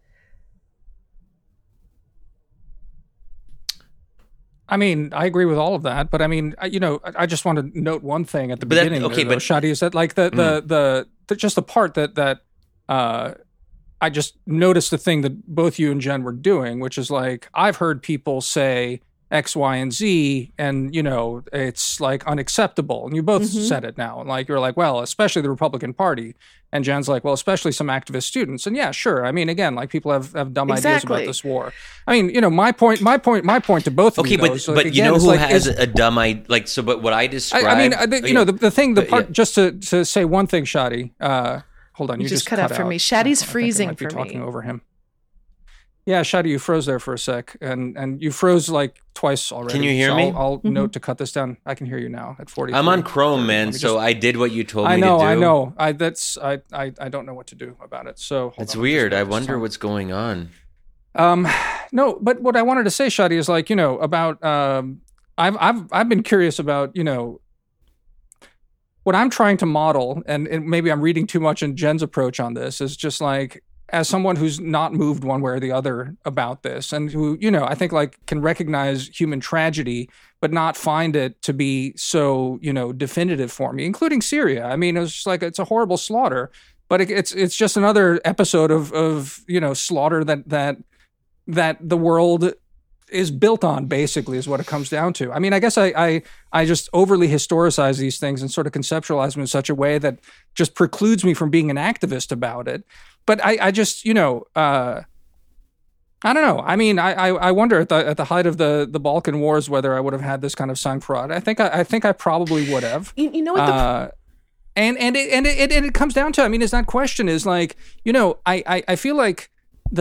I mean, I agree with all of that, but I mean, I just want to note one thing at the beginning. Shadi, is that like the just the part that I just noticed the thing that both you and Jen were doing, which is like, I've heard people say X, Y, and Z, and, it's like unacceptable. And you both said it now. And like, you're like, well, especially the Republican Party. And Jen's like, well, especially some activist students. And yeah, sure. I mean, again, like people have dumb ideas about this war. I mean, my point to both of you. Okay, but you know who has a dumb idea? Like, so, but what I described. The part, just to say one thing, Shadi, hold on, you just cut out for me. Shadi's freezing for me. Talking over him. Yeah, Shadi, you froze there for a sec, and you froze like twice already. Can you hear me? I'll note to cut this down. I can hear you now at 40. I'm on Chrome, man, so I did what you told me to do. I know. I don't know what to do about it. So it's weird. I wonder what's going on. No, but what I wanted to say, Shadi, is like about I've been curious about what I'm trying to model, and maybe I'm reading too much in Jen's approach on this, is just like, as someone who's not moved one way or the other about this, and who, you know, I think like can recognize human tragedy, but not find it to be so, you know, definitive for me, including Syria. I mean, it was just like, it's a horrible slaughter, but it's just another episode of you know, slaughter that the world is built on, basically, is what it comes down to. I mean, I guess I just overly historicize these things and sort of conceptualize them in such a way that just precludes me from being an activist about it. But I just, you know, I don't know. I mean, I wonder at the height of the Balkan Wars whether I would have had this kind of sang-froid. I think I probably would have. You know what? And it comes down to, I mean, is that question is like, you know, I feel like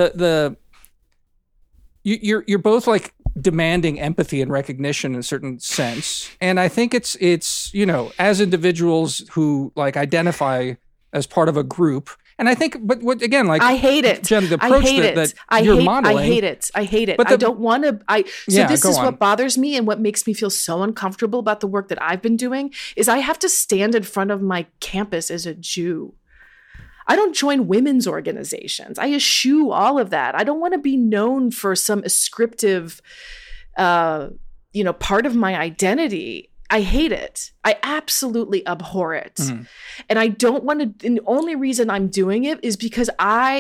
you're both like demanding empathy and recognition in a certain sense, and I think it's you know, as individuals who like identify as part of a group. And I think, but what again, like I hate it. Jen, the approach that you're modeling. I hate it. But I don't want to. This is what bothers me, and what makes me feel so uncomfortable about the work that I've been doing is I have to stand in front of my campus as a Jew. I don't join women's organizations. I eschew all of that. I don't want to be known for some ascriptive, you know, part of my identity. I hate it. I absolutely abhor it. Mm-hmm. And I don't want to, and the only reason I'm doing it is because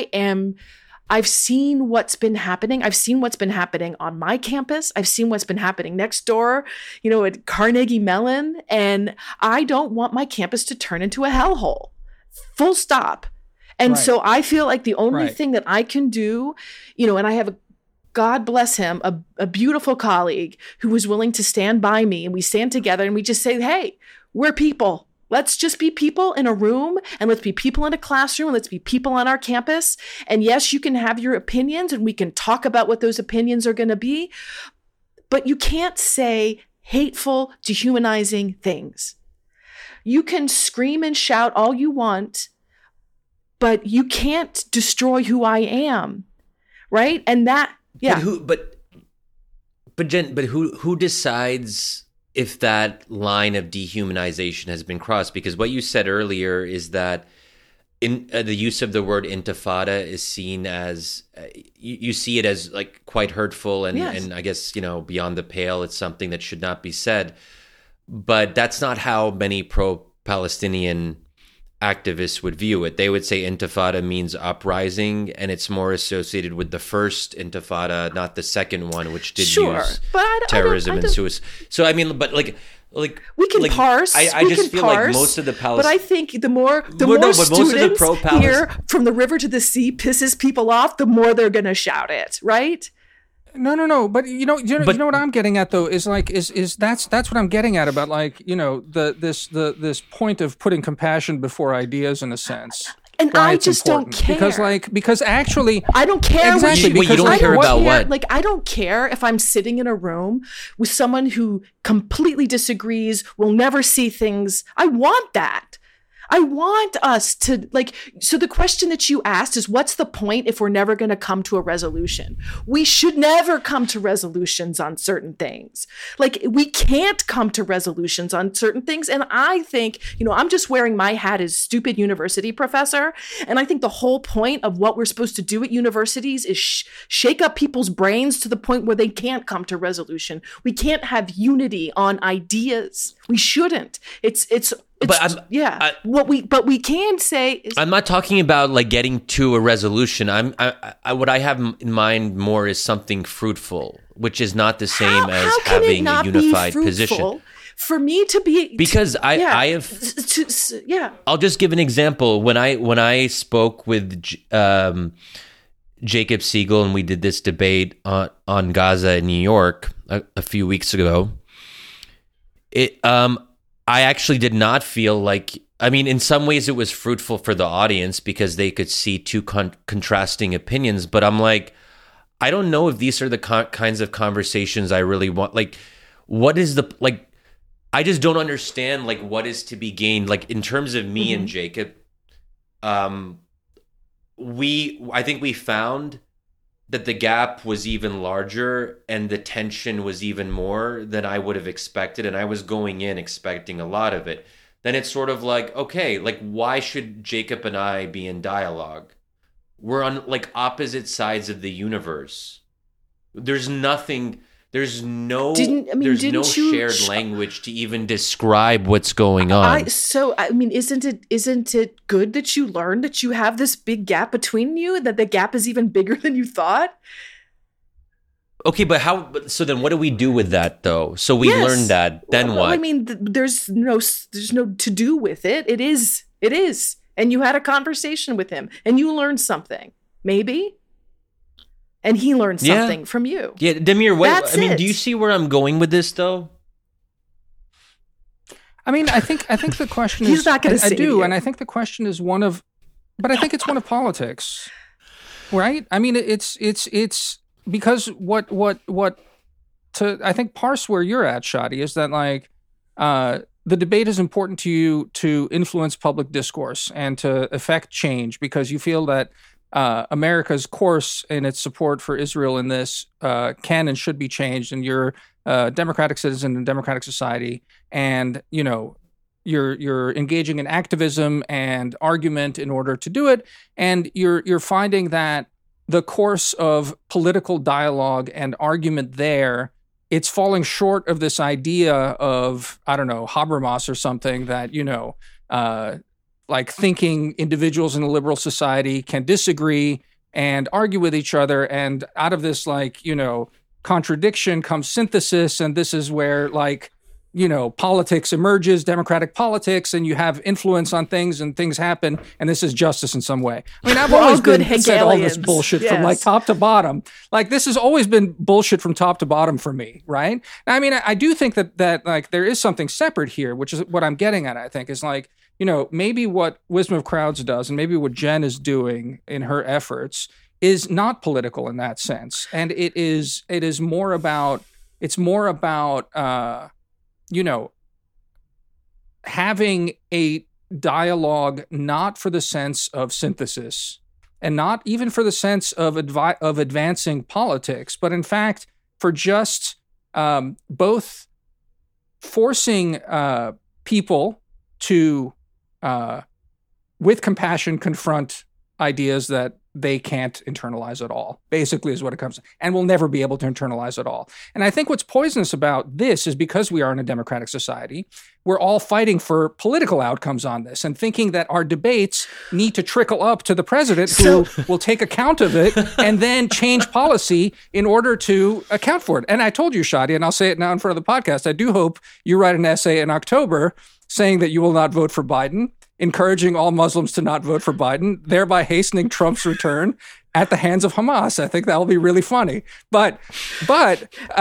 I've seen what's been happening. I've seen what's been happening on my campus. I've seen what's been happening next door, you know, at Carnegie Mellon. And I don't want my campus to turn into a hellhole. Full stop. And so I feel like the only thing that I can do, you know, and I have God bless him, a beautiful colleague who was willing to stand by me, and we stand together and we just say, hey, we're people. Let's just be people in a room, and let's be people in a classroom, and let's be people on our campus. And yes, you can have your opinions and we can talk about what those opinions are going to be, but you can't say hateful, dehumanizing things. You can scream and shout all you want, but you can't destroy who I am. Right? And that, yeah. But Jen, who decides if that line of dehumanization has been crossed? Because what you said earlier is that in the use of the word intifada is seen as you see it as like quite hurtful and I guess, you know, beyond the pale. It's something that should not be said. But that's not how many pro-Palestinian activists would view it. They would say intifada means uprising, and it's more associated with the first intifada, not the second one, which did use terrorism and suicide. So I mean, but like we can parse. I just feel like most of the Palestinians. But I think the more students here from the river to the sea pisses people off, the more they're going to shout it, right? No. But you know what I'm getting at though is like is that's what I'm getting at about like, you know, this point of putting compassion before ideas in a sense. And I just don't care because actually I don't care. Exactly. Because you don't care about what? Like I don't care if I'm sitting in a room with someone who completely disagrees, will never see things. I want that. I want us to so the question that you asked is what's the point if we're never going to come to a resolution? We should never come to resolutions on certain things. Like we can't come to resolutions on certain things. And I think, you know, I'm just wearing my hat as stupid university professor. And I think the whole point of what we're supposed to do at universities is shake up people's brains to the point where they can't come to resolution. We can't have unity on ideas. We shouldn't. What we can say is I'm not talking about like getting to a resolution. What I have in mind more is something fruitful, which is not the same as having a unified position. For me to be because I have I'll just give an example. When I spoke with Jacob Siegel and we did this debate on Gaza in New York a few weeks ago, I actually did not feel like, I mean, in some ways it was fruitful for the audience because they could see two contrasting opinions, but I'm like, I don't know if these are the kinds of conversations I really want. Like, what is I just don't understand, like, what is to be gained. Like, in terms of me and Jacob, I think we found that the gap was even larger and the tension was even more than I would have expected. And I was going in expecting a lot of it. then it's sort of like, okay, like why should Jacob and I be in dialogue? We're on like opposite sides of the universe. There's nothing, there's no shared language to even describe what's going on. Isn't it good that you learned that you have this big gap between you, that the gap is even bigger than you thought? Okay, but so then what do we do with that though? So we learned that, then what? I mean, there's no to do with it. It is. And you had a conversation with him and you learned something, maybe. And he learned something from you. Yeah, Damir, do you see where I'm going with this though? I mean, I think the question is, he's not going to say I do, and I think the question is but I think it's one of politics. Right? I mean, it's because what to I think parse where you're at, Shadi, is that like the debate is important to you to influence public discourse and to affect change because you feel that America's course in its support for Israel in this can and should be changed, and you're a democratic citizen in a democratic society, and you know you're engaging in activism and argument in order to do it, and you're finding that the course of political dialogue and argument there, it's falling short of this idea of, I don't know, Habermas or something that, like thinking individuals in a liberal society can disagree and argue with each other. And out of this, contradiction comes synthesis. And this is where, politics emerges, democratic politics, and you have influence on things and things happen. And this is justice in some way. I mean, I've always said all this bullshit from top to bottom. Like this has always been bullshit from top to bottom for me. Right. I mean, I do think that there is something separate here, which is what I'm getting at, I think, is maybe what Wisdom of Crowds does and maybe what Jen is doing in her efforts is not political in that sense. And it is more about, having a dialogue not for the sense of synthesis and not even for the sense of advancing politics, but in fact for just both forcing people to, with compassion, confront ideas that they can't internalize at all, basically is what it comes to, and will never be able to internalize at all. And I think what's poisonous about this is because we are in a democratic society, we're all fighting for political outcomes on this and thinking that our debates need to trickle up to the president who will take account of it and then change policy in order to account for it. And I told you, Shadi, and I'll say it now in front of the podcast, I do hope you write an essay in October saying that you will not vote for Biden, encouraging all Muslims to not vote for Biden, thereby hastening Trump's return at the hands of Hamas. I think that will be really funny. But that's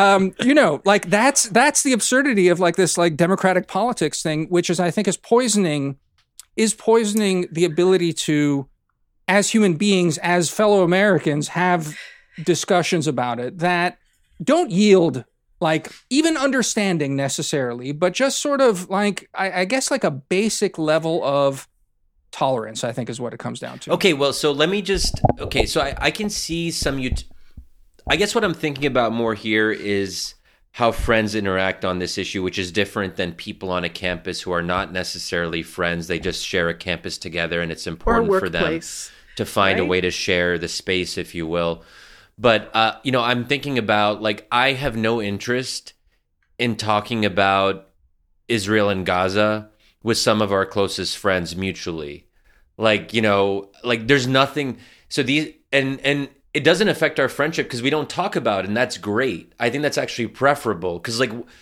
the absurdity of this democratic politics thing, which is, I think, is poisoning the ability to, as human beings, as fellow Americans, have discussions about it that don't yield even understanding necessarily, but just sort of I guess a basic level of tolerance, I think, is what it comes down to. Okay, well, so let me so I can see some, I guess what I'm thinking about more here is how friends interact on this issue, which is different than people on a campus who are not necessarily friends. They just share a campus together, and it's important for them to find a way to share the space, if you will. But, I'm thinking about, I have no interest in talking about Israel and Gaza with some of our closest friends mutually. There's nothing. So and it doesn't affect our friendship because we don't talk about it, and that's great. I think that's actually preferable because,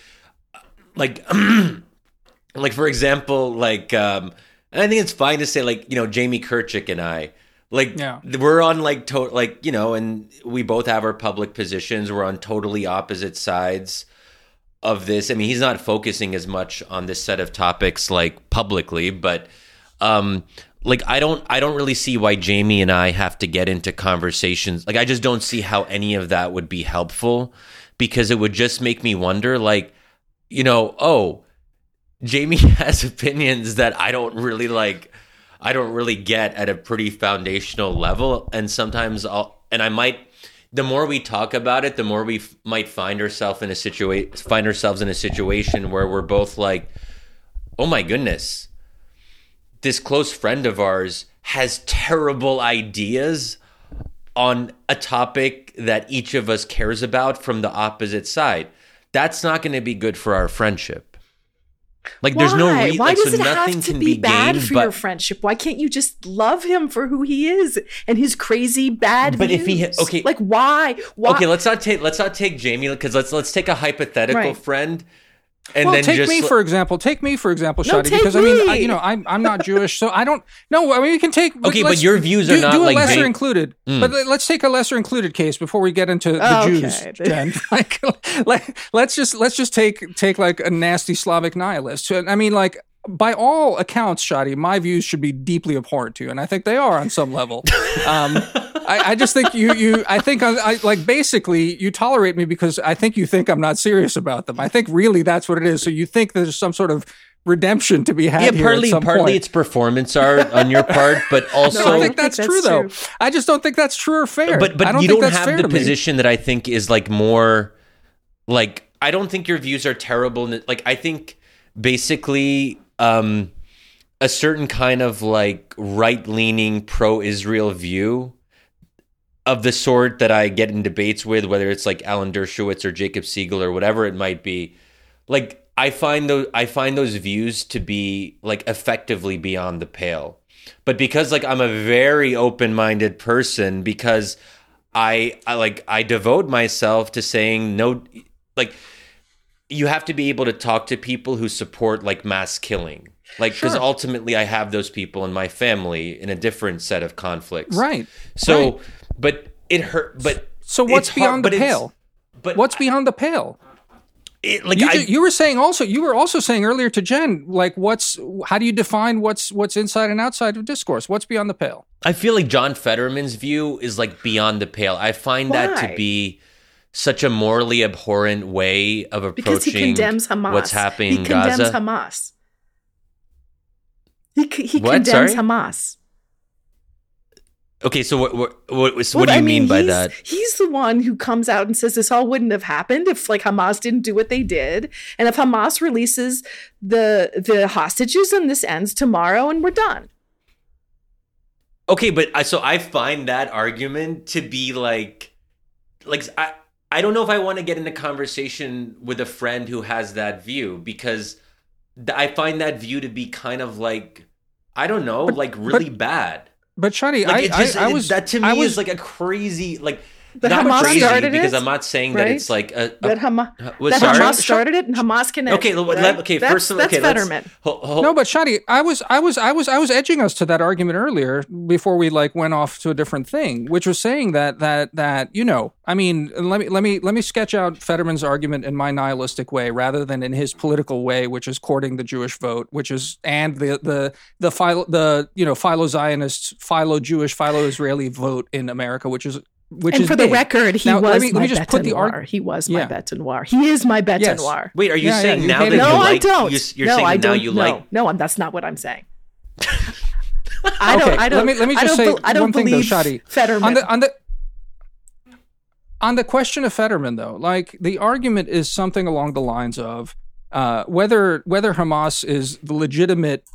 for example, I think it's fine to say, Jamie Kirchick and I, we're on and we both have our public positions. We're on totally opposite sides of this. I mean, he's not focusing as much on this set of topics publicly, but I don't really see why Jamie and I have to get into conversations. I just don't see how any of that would be helpful because it would just make me wonder Jamie has opinions that I don't really get at a pretty foundational level. And sometimes the more we talk about it, the more we might find ourselves in a situation where we're both oh my goodness, this close friend of ours has terrible ideas on a topic that each of us cares about from the opposite side, that's not going to be good for our friendship. Like, there's no reason. Why does it nothing have to can be bad gained, for your friendship? Why can't you just love him for who he is and his crazy bad views? If he okay, like why? Okay, let's not take Jamie, because let's take a hypothetical friend. And well, then take me for example, Shadi, because I'm not Jewish, so I don't. No, I mean we can take. Okay, but your views are not like lesser included. But let's take a lesser included case before we get into the Jews. Jen. Let's just take like a nasty Slavic nihilist. I mean, like, by all accounts, Shadi, my views should be deeply abhorrent to you, and I think they are on some level. I just think basically you tolerate me because I think you think I'm not serious about them. I think really that's what it is. So you think there's some sort of redemption to be had here at some partly point. It's performance art on your part, but also no, I think that's true though. I just don't think that's true or fair. But you don't have the position that I think is like more like, I don't think your views are terrible. Like, I think basically a certain kind of like right-leaning pro-Israel view of the sort that I get in debates with, whether it's like Alan Dershowitz or Jacob Siegel or whatever it might be, like I find those views to be like effectively beyond the pale. But because like I'm a very open-minded person, because I devote myself to saying no, like you have to be able to talk to people who support like mass killing. Like, because ultimately I have those people in my family in a different set of conflicts. Right. So, right. But it hurt. But so what's beyond the pale? But what's beyond the pale? You were also saying earlier to Jen, like, how do you define what's inside and outside of discourse? What's beyond the pale? I feel like John Fetterman's view is like beyond the pale. I find that to be such a morally abhorrent way of approaching because he condemns Hamas. What's happening in Gaza. He condemns Hamas. He condemns Hamas. Okay, so what do you mean by that? He's the one who comes out and says this all wouldn't have happened if like Hamas didn't do what they did, and if Hamas releases the hostages and this ends tomorrow and we're done. Okay, but I find that argument to be like I don't know if I want to get in a conversation with a friend who has that view, because I find that view to be kind of like, I don't know, really bad. But Shadi, like, is like a crazy, like, that not Hamas crazy, started because it, I'm not saying that it's like that Hamas started it and Hamas can end. Okay, that's Fetterman. No, but Shadi, I was edging us to that argument earlier before we like went off to a different thing, which was saying that I mean, let me sketch out Fetterman's argument in my nihilistic way rather than in his political way, which is courting the Jewish vote, and the philo-Zionist, philo-Jewish, philo-Israeli vote in America, which is for the record, he was my bête noir. He was my bête noir. He is my bête noir. Wait, are you saying now that you like? No, I don't. You're saying now you like? No, that's not what I'm saying. I don't. Let me just say one thing though, Shadi. Fetterman. On the question of Fetterman though, like the argument is something along the lines of whether Hamas is the legitimate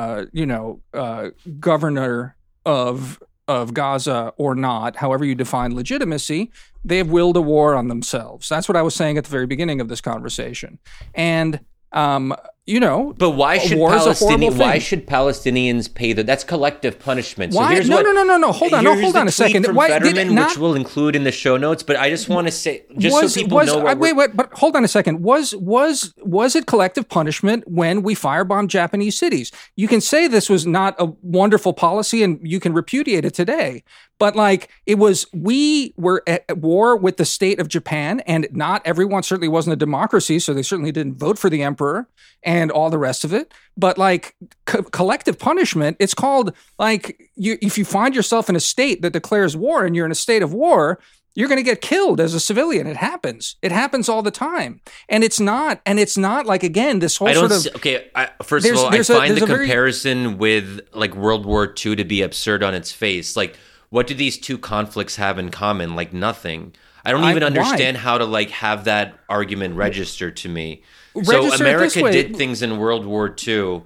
governor of Gaza or not, however you define legitimacy, they have willed a war on themselves. That's what I was saying at the very beginning of this conversation. And but why should Palestinians pay that's collective punishment? Why? So no. Hold on a second. Why Fetterman, which we'll include in the show notes, but I just want to say, so people know where wait, but hold on a second. Was it collective punishment when we firebombed Japanese cities? You can say this was not a wonderful policy and you can repudiate it today. But like we were at war with the state of Japan, and not everyone certainly wasn't a democracy, so they certainly didn't vote for the emperor and all the rest of it. But like collective punishment, it's called like if you find yourself in a state that declares war and you're in a state of war, you're going to get killed as a civilian. It happens. It happens all the time. And it's not like, again, this whole first of all, I find the comparison with like World War II to be absurd on its face. Like, what do these two conflicts have in common? Like nothing. I don't even understand how to like have that argument register to me. So America did things in World War II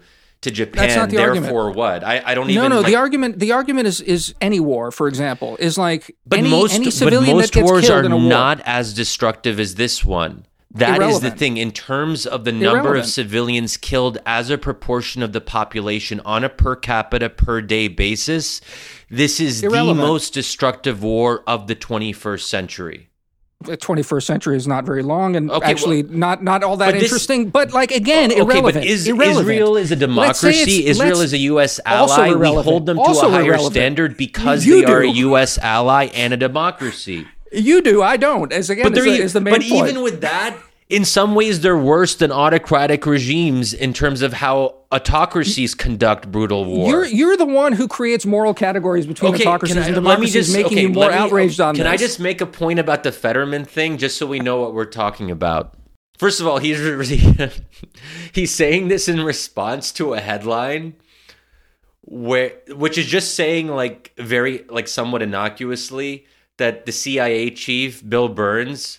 to Japan. That's not the therefore, argument. what? I don't even. No. The argument is any war, for example, is like any civilian most that gets wars killed are in a war. not as destructive as this one. That is the thing. In terms of the number of civilians killed as a proportion of the population on a per capita per day basis, this is the most destructive war of the 21st century. The 21st century is not very long and not all that interesting. But like, again, irrelevant. But Israel is a democracy. Israel is a U.S. ally. We hold them to a higher standard because they are a U.S. ally and a democracy. You do, I don't. Is the main point. But even with that, in some ways, they're worse than autocratic regimes in terms of how autocracies conduct brutal war. You're the one who creates moral categories between autocracies and democracies, making you more outraged on this. Can I just make a point about the Fetterman thing, just so we know what we're talking about? First of all, he's saying this in response to a headline which is just saying very somewhat innocuously that the CIA chief, Bill Burns,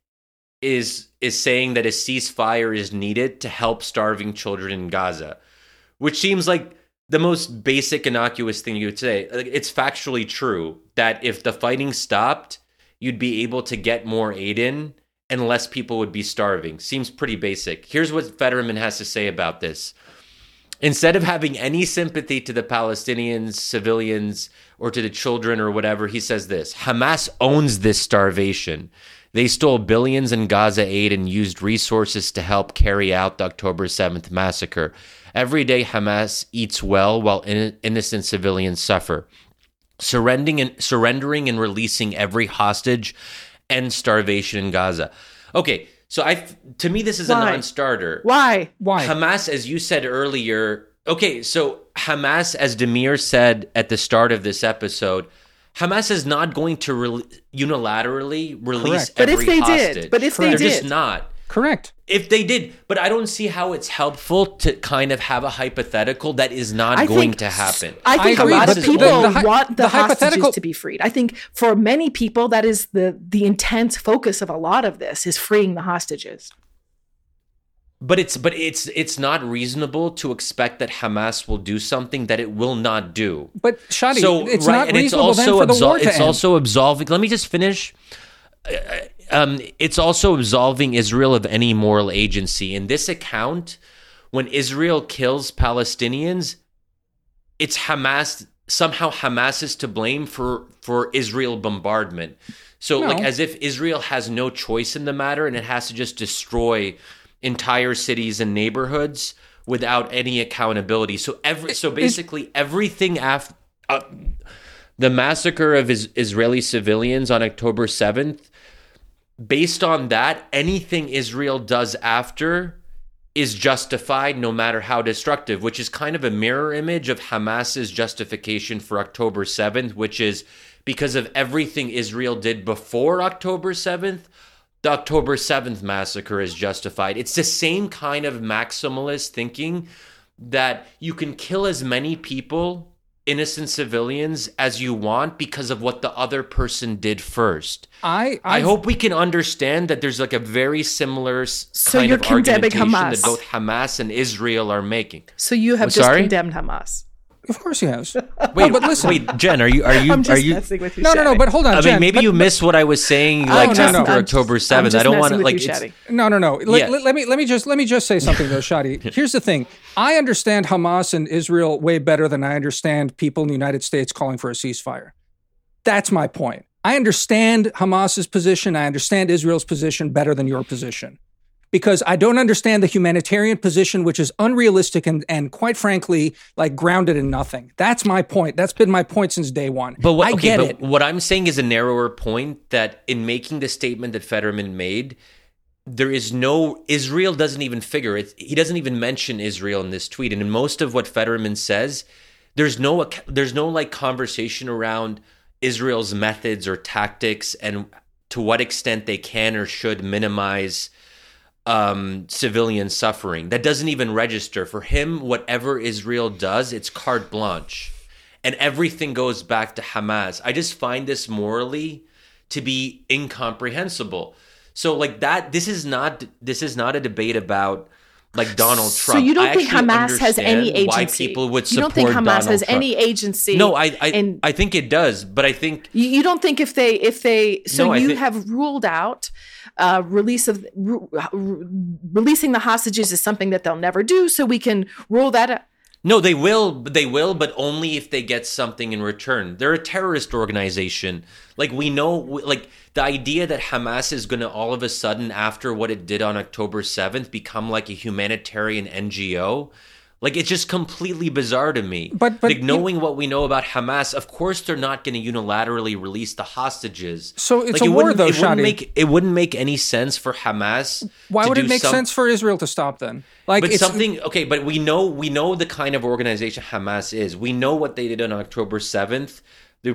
is saying that a ceasefire is needed to help starving children in Gaza, which seems like the most basic innocuous thing you would say. It's factually true that if the fighting stopped, you'd be able to get more aid in and less people would be starving. Seems pretty basic. Here's what Fetterman has to say about this. Instead of having any sympathy to the Palestinians, civilians, or to the children or whatever, he says this: Hamas owns this starvation. They stole billions in Gaza aid and used resources to help carry out the October 7th massacre. Every day, Hamas eats well while innocent civilians suffer. Surrendering and releasing every hostage ends starvation in Gaza. Okay, so to me, this is a non-starter. Why? Hamas, as you said earlier, okay, so Hamas, as Demir said at the start of this episode, Hamas is not going to unilaterally release every hostage. But if they They're did. just not. Correct. If they did, but I don't see how it's helpful to kind of have a hypothetical that is not going to happen. I think a lot of people want the hostages to be freed. I think for many people, that is the intense focus of a lot of this, is freeing the hostages. But it's not reasonable to expect that Hamas will do something that it will not do. But Shadi, it's not reasonable then for the war to end. It's also absolving. Let me just finish. It's also absolving Israel of any moral agency. In this account, when Israel kills Palestinians, it's Hamas. Somehow Hamas is to blame for Israel bombardment. So as if Israel has no choice in the matter and it has to just destroy entire cities and neighborhoods without any accountability. So basically everything after the massacre of Israeli civilians on October 7th, based on that, anything Israel does after is justified no matter how destructive, which is kind of a mirror image of Hamas's justification for October 7th, which is because of everything Israel did before October 7th, the October 7th massacre is justified. It's the same kind of maximalist thinking that you can kill as many people, innocent civilians, as you want because of what the other person did first. I hope we can understand that there's a very similar kind of argumentation that both Hamas and Israel are making. So you have condemned Hamas. Of course he has. Wait, Jen, are you? I'm just messing with you. No. But hold on, Jen. Maybe you missed what I was saying. After October 7th, I don't want to No. Let me just say something though, Shadi. Here's the thing. I understand Hamas and Israel way better than I understand people in the United States calling for a ceasefire. That's my point. I understand Hamas's position. I understand Israel's position better than your position. Because I don't understand the humanitarian position, which is unrealistic and quite frankly, grounded in nothing. That's my point. That's been my point since day one. But what I'm saying is a narrower point, that in making the statement that Fetterman made, Israel doesn't even figure it. He doesn't even mention Israel in this tweet. And in most of what Fetterman says, there's no conversation around Israel's methods or tactics and to what extent they can or should minimize civilian suffering. That doesn't even register. For him, whatever Israel does, it's carte blanche. And everything goes back to Hamas. I just find this morally to be incomprehensible. So this is not a debate about like Donald Trump. So you don't think Hamas has any agency? Why people would support You don't think Hamas Donald has Trump. any agency? No, I think it does, but I think you don't think if they have ruled out releasing the hostages is something that they'll never do, so we can rule that out. No, they will, but only if they get something in return. They're a terrorist organization. Like, we know, like, the idea that Hamas is going to all of a sudden, after what it did on October 7th, become like a humanitarian NGO, like, it's just completely bizarre to me. But like, knowing what we know about Hamas, of course they're not going to unilaterally release the hostages. So it's like, a war, though, Shadi. It wouldn't make any sense for Hamas. Why would it make sense for Israel to stop then? Like, but something, okay, but we know the kind of organization Hamas is. We know what they did on October 7th, the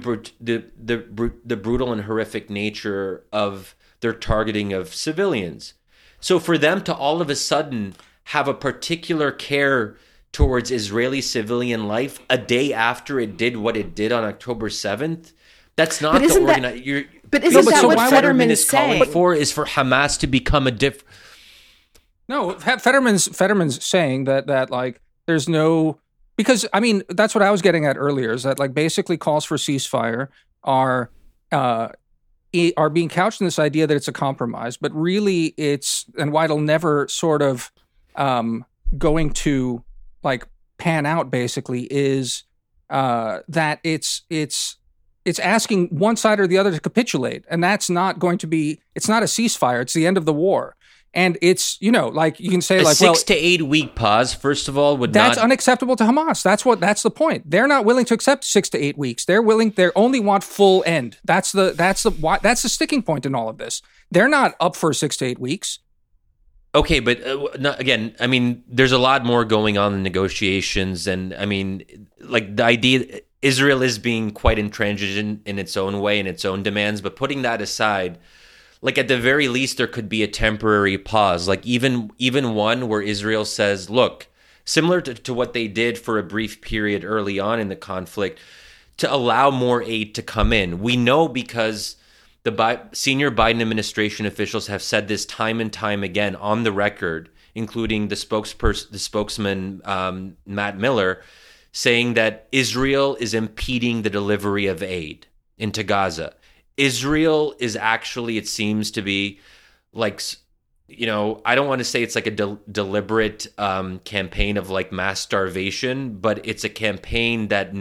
brutal and horrific nature of their targeting of civilians. So for them to all of a sudden have a particular care towards Israeli civilian life a day after it did what it did on October 7th, that's not the organization. But isn't that what Fetterman is calling for? Is for Hamas to become a different... No, Fetterman's saying that like there's no, because I mean that's what I was getting at earlier, is that like basically calls for ceasefire are being couched in this idea that it's a compromise, but really it's, and why it'll never sort of going to like pan out basically is that it's asking one side or the other to capitulate, and that's not going to be, it's not a ceasefire, it's the end of the war. And it's, you know, like you can say a like 6 to 8 week pause, first of all, that's unacceptable to Hamas. That's the point. They're not willing to accept 6 to 8 weeks. They only want full end. That's the sticking point in all of this. They're not up for 6 to 8 weeks. Okay, but again, I mean, there's a lot more going on in negotiations, and I mean, like the idea Israel is being quite intransigent in its own way and its own demands, but putting that aside, like at the very least, there could be a temporary pause, like even one where Israel says, look, similar to what they did for a brief period early on in the conflict, to allow more aid to come in. We know because the senior Biden administration officials have said this time and time again on the record, including the spokesman, Matt Miller, saying that Israel is impeding the delivery of aid into Gaza. Israel is actually, it seems to be like, you know, I don't want to say it's like a deliberate campaign of like mass starvation, but it's a campaign that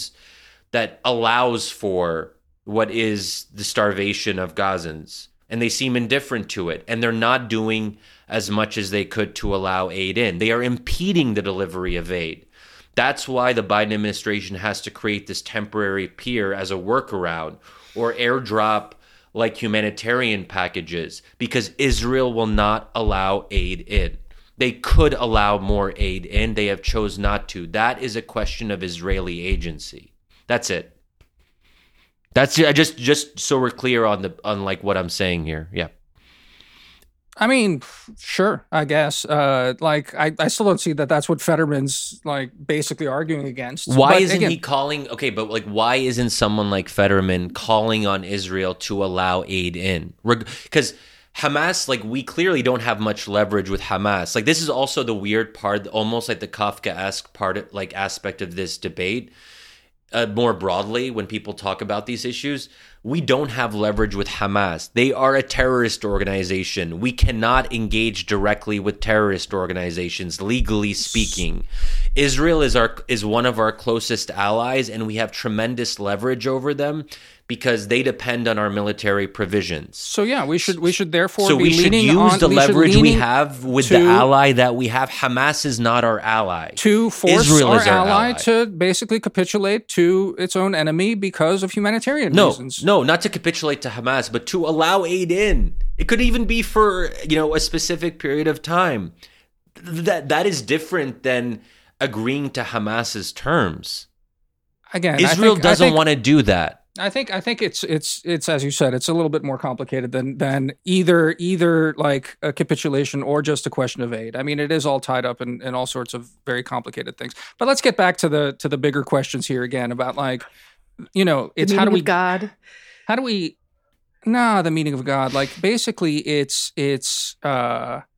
allows for what is the starvation of Gazans. And they seem indifferent to it. And they're not doing as much as they could to allow aid in. They are impeding the delivery of aid. That's why the Biden administration has to create this temporary pier as a workaround, or airdrop like humanitarian packages, because Israel will not allow aid in. They could allow more aid in. They have chose not to. That is a question of Israeli agency. That's it. That's just so we're clear on like what I'm saying here. Yeah. I mean, sure, I guess. Like, I still don't see that that's what Fetterman's like basically arguing against. Why isn't he calling? Okay, but like, why isn't someone like Fetterman calling on Israel to allow aid in? Because Hamas, like, we clearly don't have much leverage with Hamas. Like, this is also the weird part, almost like the Kafka-esque part, like aspect of this debate. More broadly, when people talk about these issues, we don't have leverage with Hamas. They are a terrorist organization. We cannot engage directly with terrorist organizations, legally speaking. Israel is one of our closest allies, and we have tremendous leverage over them because they depend on our military provisions. So yeah, we should therefore so be we should use the leverage we have with the ally that we have. Hamas is not our ally. To force Israel our is our ally to basically capitulate to its own enemy because of humanitarian reasons. No, not to capitulate to Hamas, but to allow aid in. It could even be for, you know, a specific period of time. That is different than agreeing to Hamas's terms. Again, Israel doesn't want to do that. I think it's as you said, it's a little bit more complicated than either like a capitulation or just a question of aid. I mean, it is all tied up in all sorts of very complicated things. But let's get back to the bigger questions here again about, like, you know, it's how do we God? How do we the meaning of God? Like, basically it's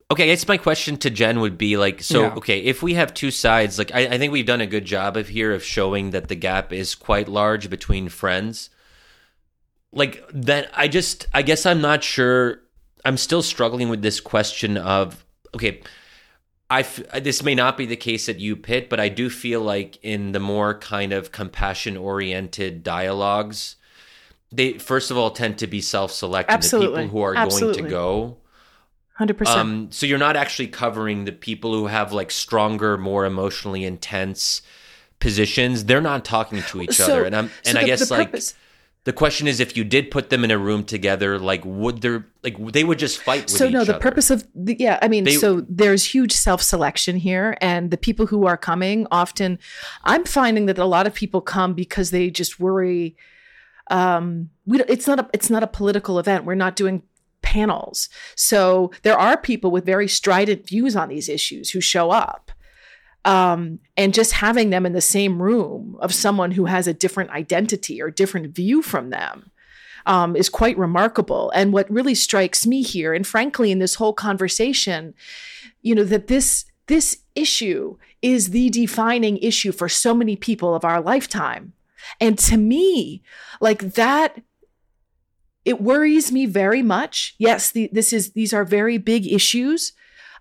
Okay, I guess my question to Jen would be like, okay, if we have two sides, like I think we've done a good job of showing that the gap is quite large between friends. Like that, I guess I'm not sure. I'm still struggling with this question of, okay, this may not be the case at UPitt, but I do feel like in the more kind of compassion-oriented dialogues, they first of all tend to be self-selecting. Absolutely. The people who are going to go. 100%. So you're not actually covering the people who have like stronger, more emotionally intense positions. They're not talking to each other. I guess the question is, if you did put them in a room together, like they would just fight with each other. So no, the purpose of so there's huge self-selection here, and the people who are coming often, I'm finding that a lot of people come because they just worry. It's not a political event. We're not doing panels. So there are people with very strident views on these issues who show up. And just having them in the same room of someone who has a different identity or different view from them is quite remarkable. And what really strikes me here, and frankly, in this whole conversation, that this issue is the defining issue for so many people of our lifetime. And to me, like that, it worries me very much. Yes, these are very big issues,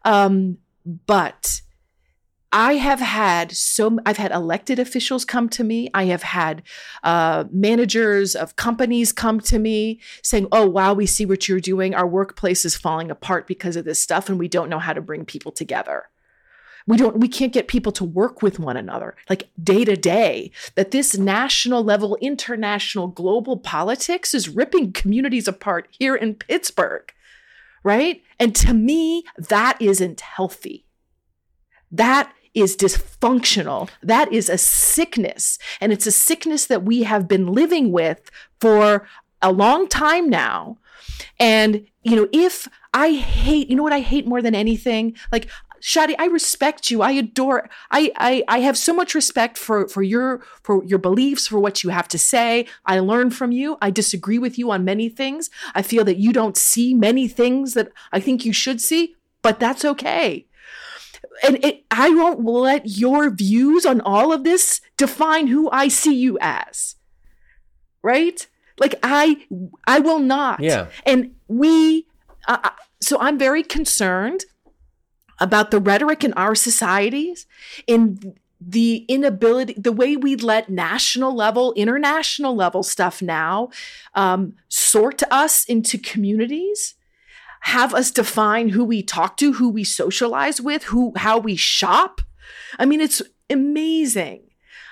but I've had elected officials come to me. I have had managers of companies come to me saying, "Oh, wow, we see what you're doing. Our workplace is falling apart because of this stuff, and we don't know how to bring people together. We can't get people to work with one another, like day to day, that this national level, international, global politics is ripping communities apart here in Pittsburgh, right? And to me, that isn't healthy. That is dysfunctional. That is a sickness. And it's a sickness that we have been living with for a long time now. And, if I hate, what I hate more than anything? Like, Shadi, I respect you. I adore, I have so much respect for your beliefs, for what you have to say. I learn from you. I disagree with you on many things. I feel that you don't see many things that I think you should see, but that's okay. And I won't let your views on all of this define who I see you as. Right? Like I will not. Yeah. And so I'm very concerned about the rhetoric in our societies, in the inability, the way we let national level, international level stuff now sort us into communities, have us define who we talk to, who we socialize with, how we shop. I mean, it's amazing.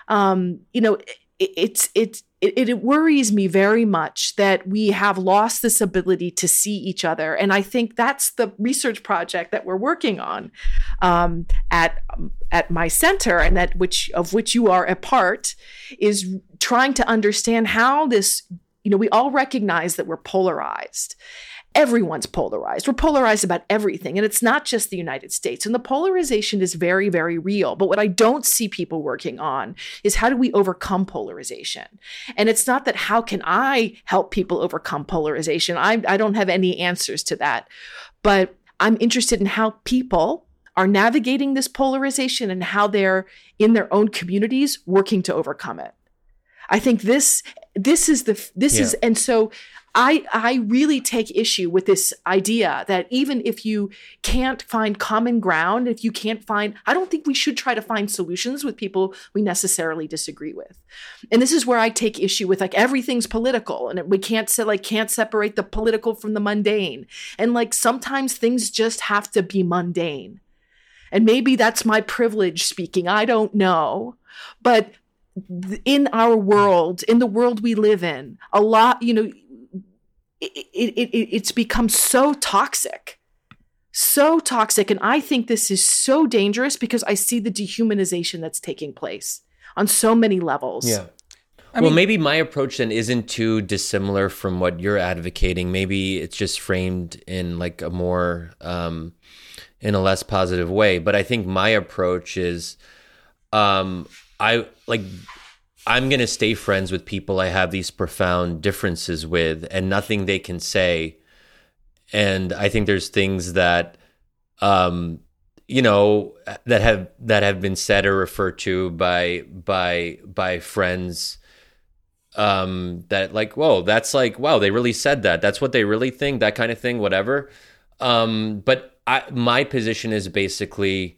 It worries me very much that we have lost this ability to see each other. And I think that's the research project that we're working on at my center, and of which you are a part, is trying to understand how this, we all recognize that we're polarized. Everyone's polarized. We're polarized about everything. And it's not just the United States. And the polarization is very, very real. But what I don't see people working on is, how do we overcome polarization? And it's not that how can I help people overcome polarization? I don't have any answers to that. But I'm interested in how people are navigating this polarization and how they're in their own communities working to overcome it. I think this is, and so I really take issue with this idea that even if you can't find common ground, I don't think we should try to find solutions with people we necessarily disagree with. And this is where I take issue with, like, everything's political, and we can't separate the political from the mundane. And like, sometimes things just have to be mundane. And maybe that's my privilege speaking. I don't know. But in our world, in the world we live in, a lot, it's become so toxic. And I think this is so dangerous because I see the dehumanization that's taking place on so many levels. Yeah. Maybe my approach then isn't too dissimilar from what you're advocating. Maybe it's just framed in like a more, in a less positive way. But I think my approach is, I'm going to stay friends with people I have these profound differences with, and nothing they can say. And I think there's things that you know, that have been said or referred to by friends, that like, whoa, that's like, wow, they really said that. That's what they really think, that kind of thing, whatever. But my position is basically,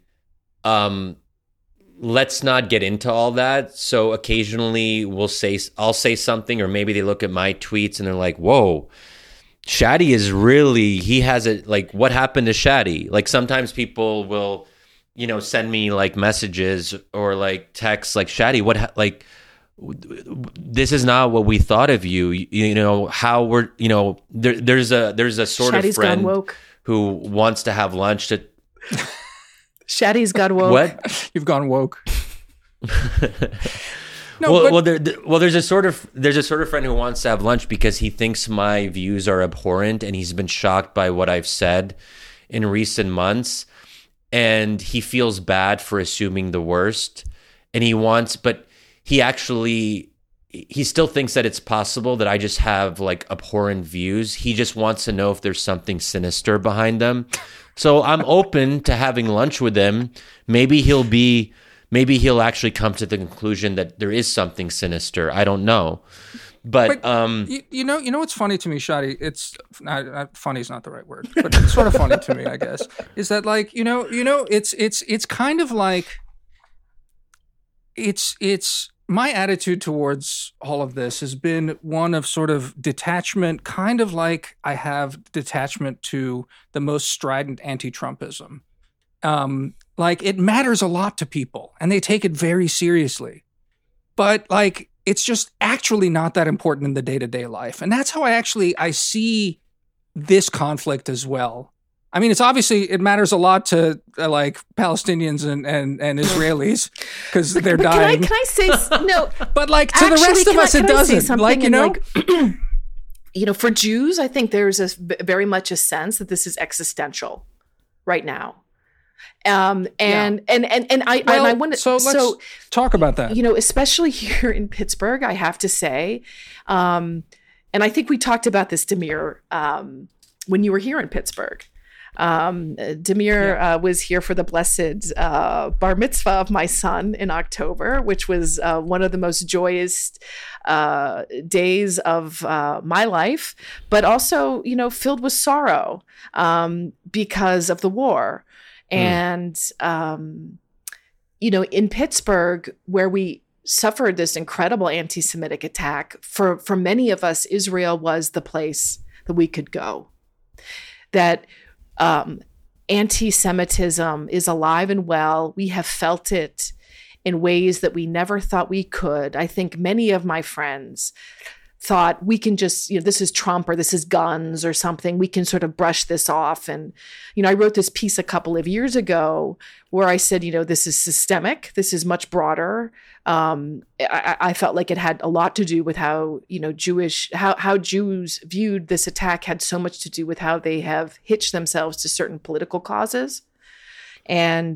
let's not get into all that. So occasionally I'll say something, or maybe they look at my tweets and they're like, whoa, Shadi he has it. Like, what happened to Shadi? Like, sometimes people will, you know, send me like messages or like texts like, Shadi, this is not what we thought of you. You know, how we're, you know, there's a sort Shadi's of friend gone woke. Who wants to have lunch to. Shadi's gone woke. What? You've gone woke. There's a sort of friend who wants to have lunch because he thinks my views are abhorrent, and he's been shocked by what I've said in recent months, and he feels bad for assuming the worst, and he still thinks that it's possible that I just have like abhorrent views. He just wants to know if there's something sinister behind them. So I'm open to having lunch with him. Maybe he'll actually come to the conclusion that there is something sinister. I don't know. But you know what's funny to me, Shadi? It's funny is not the right word, but it's sort of funny to me, I guess. Is that like, you know, it's kind of like it's my attitude towards all of this has been one of sort of detachment, kind of like I have detachment to the most strident anti-Trumpism. Like, it matters a lot to people and they take it very seriously, but like, it's just actually not that important in the day-to-day life. And that's how I see this conflict as well. I mean, it matters a lot to like Palestinians and Israelis because they're dying. Can I say no? But like to the rest of us, it doesn't. Like, you know, you know, for Jews, I think there's very much a sense that this is existential right now. I want to. So let's talk about that. You know, especially here in Pittsburgh, I have to say, and I think we talked about this, Damir, when you were here in Pittsburgh. Damir was here for the blessed bar mitzvah of my son in October, which was one of the most joyous days of my life, but also, you know, filled with sorrow because of the war. And, you know, in Pittsburgh, where we suffered this incredible anti-Semitic attack, for many of us, Israel was the place that we could go. That anti-Semitism is alive and well. We have felt it in ways that we never thought we could. I think many of my friends thought we can just, you know, this is Trump or this is guns or something. We can sort of brush this off. And, you know, I wrote this piece a couple of years ago where I said, you know, this is systemic. This is much broader. I felt like it had a lot to do with how, you know, how Jews viewed this attack had so much to do with how they have hitched themselves to certain political causes. And,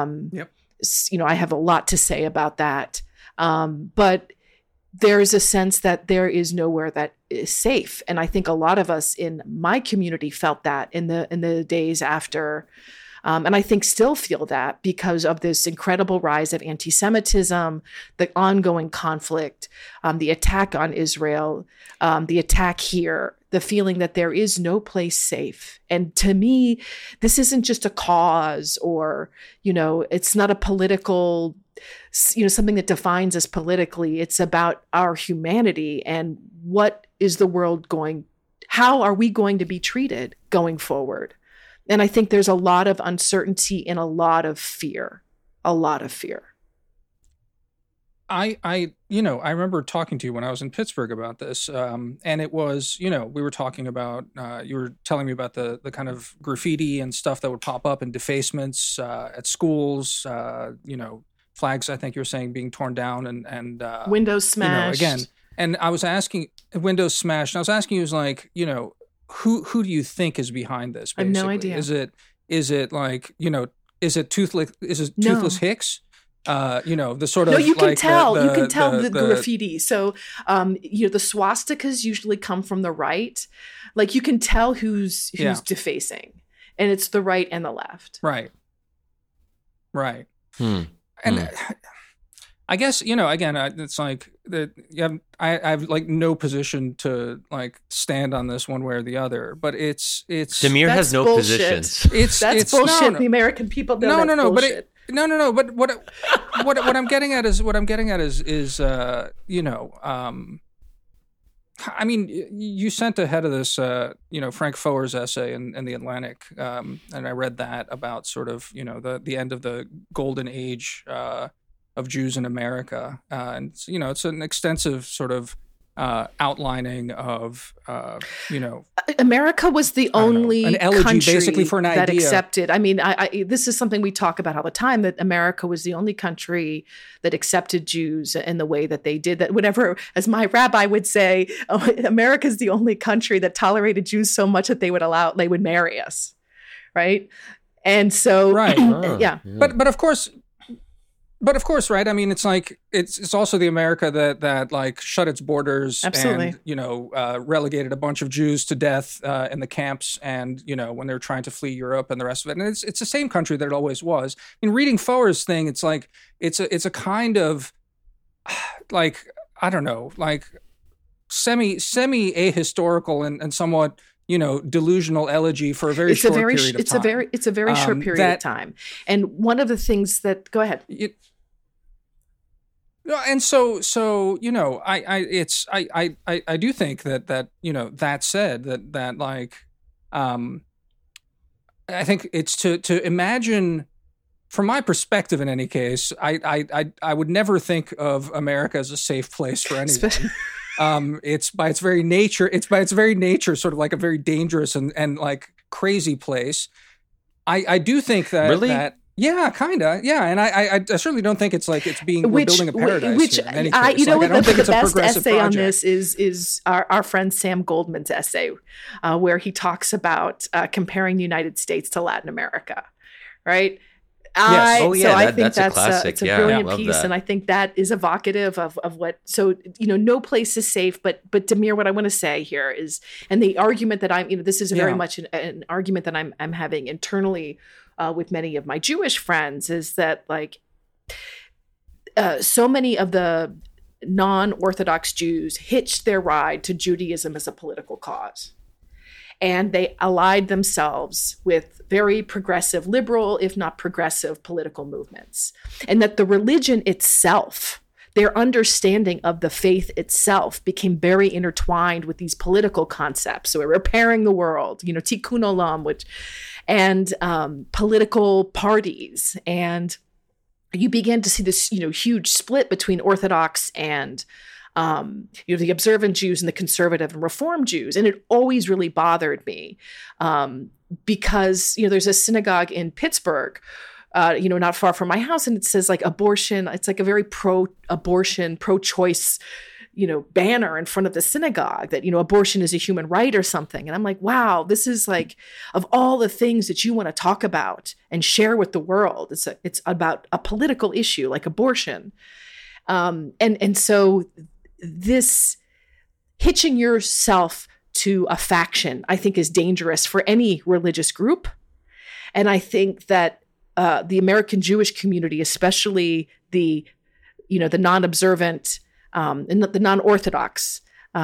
you know, I have a lot to say about that. But there is a sense that there is nowhere that is safe. And I think a lot of us in my community felt that in the days after. And I think still feel that because of this incredible rise of anti-Semitism, the ongoing conflict, the attack on Israel, the attack here, the feeling that there is no place safe. And to me, this isn't just a cause or, you know, it's not a political, you know, something that defines us politically. It's about our humanity and what is the world how are we going to be treated going forward? And I think there's a lot of uncertainty and a lot of fear. I remember talking to you when I was in Pittsburgh about this. And it was, you know, we were talking about, you were telling me about the kind of graffiti and stuff that would pop up and defacements at schools, you know, flags, I think you were saying, being torn down and windows smashed. You know, again. And I was asking, windows smashed. And I was asking you, was like, you know, who do you think is behind this? Basically? I have no idea. Is it like, you know, is it Toothless Hicks? You know, the sort of no, you can like tell. You can tell the graffiti. So, you know, the swastikas usually come from the right. Like you can tell who's defacing. and it's the right and the left. Right. And I guess, again, it's like that. I have like no position to like stand on this one way or the other. But it's Damir has no bullshit. positions. That's bullshit. No. The American people know that's bullshit. But what I'm getting at is I mean, you sent ahead of this, Frank Foer's essay in the Atlantic, and I read that about sort of, the end of the golden age of Jews in America, and it's an extensive sort of outlining of, America was the only an elegy country basically for an that idea. accepted. I mean, this is something we talk about all the time, that America was the only country that accepted Jews in the way that they did. That whenever, as my rabbi would say, America's the only country that tolerated Jews so much that they would marry us, right? And so, right, yeah. But of course. Right. I mean, it's like it's also the America that like shut its borders. Absolutely. And relegated a bunch of Jews to death in the camps, and when they're trying to flee Europe and the rest of it. And it's the same country that it always was. I mean, reading Foer's thing, it's like it's a kind of like, I don't know, like semi ahistorical and somewhat delusional elegy for a very short period of time. It's a very short period of time. And one of the things that, go ahead. And so I do think that that said that like I think it's to imagine, from my perspective in any case, I would never think of America as a safe place for anyone. It's by its very nature sort of like a very dangerous and like crazy place. I do think that really? Yeah, kind of. Yeah, and I certainly don't think it's like we're building a paradise here in any case. I don't think it's a progressive best essay project. On this is our friend Sam Goldman's essay, where he talks about comparing the United States to Latin America, right? Yes. I think that's a classic. It's a brilliant piece, and I think that is evocative of what. So no place is safe. But Damir, what I want to say here is, and the argument that I'm, this is very much an argument that I'm having internally with many of my Jewish friends, is that like so many of the non-Orthodox Jews hitched their ride to Judaism as a political cause. And they allied themselves with very progressive, liberal, if not progressive, political movements. And that the religion itself, their understanding of the faith itself, became very intertwined with these political concepts. So we're repairing the world, tikkun olam, and political parties. And you began to see this, huge split between Orthodox and the observant Jews and the conservative and Reform Jews. And it always really bothered me because, there's a synagogue in Pittsburgh, not far from my house, and it says like abortion. It's like a very pro-abortion, pro-choice, banner in front of the synagogue that, abortion is a human right or something. And I'm like, wow, this is like, of all the things that you want to talk about and share with the world, it's about a political issue like abortion. And so this hitching yourself to a faction, I think, is dangerous for any religious group. And I think that the American Jewish community, especially the non-observant and the non-Orthodox,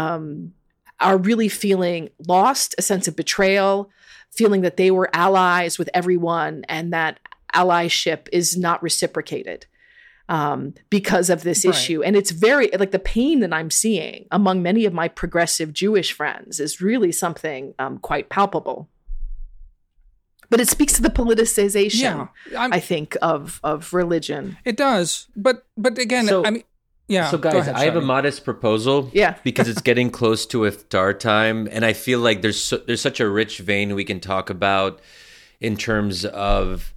are really feeling lost, a sense of betrayal, feeling that they were allies with everyone and that allyship is not reciprocated. Because of this issue. And it's very, like, the pain that I'm seeing among many of my progressive Jewish friends is really something quite palpable. But it speaks to the politicization, I think, of religion. It does. But again, So guys, ahead, I have a modest proposal. Yeah. Because it's getting close to iftar time, and I feel like there's such a rich vein we can talk about in terms of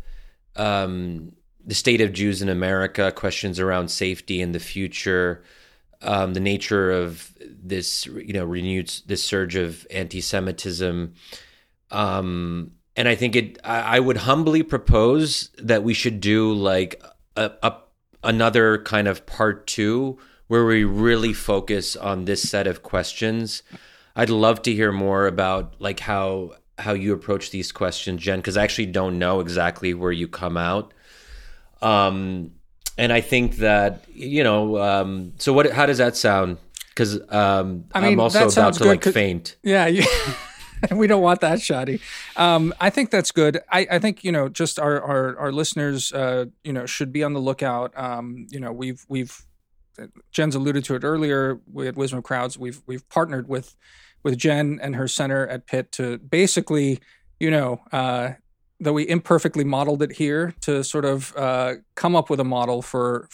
the state of Jews in America, questions around safety in the future, the nature of this, renewed this surge of anti-Semitism. And I think I would humbly propose that we should do like another kind of part 2 where we really focus on this set of questions. I'd love to hear more about like how how you approach these questions, Jen, because I actually don't know exactly where you come out. And I think that, so what? How does that sound? Because I'm also about to like faint. Yeah, we don't want that, Shadi. I think that's good. I think just our listeners should be on the lookout. We've Jen's alluded to it earlier. We at Wisdom of Crowds, we've partnered with Jen and her center at Pitt to basically, though we imperfectly modeled it here, to sort of come up with a model for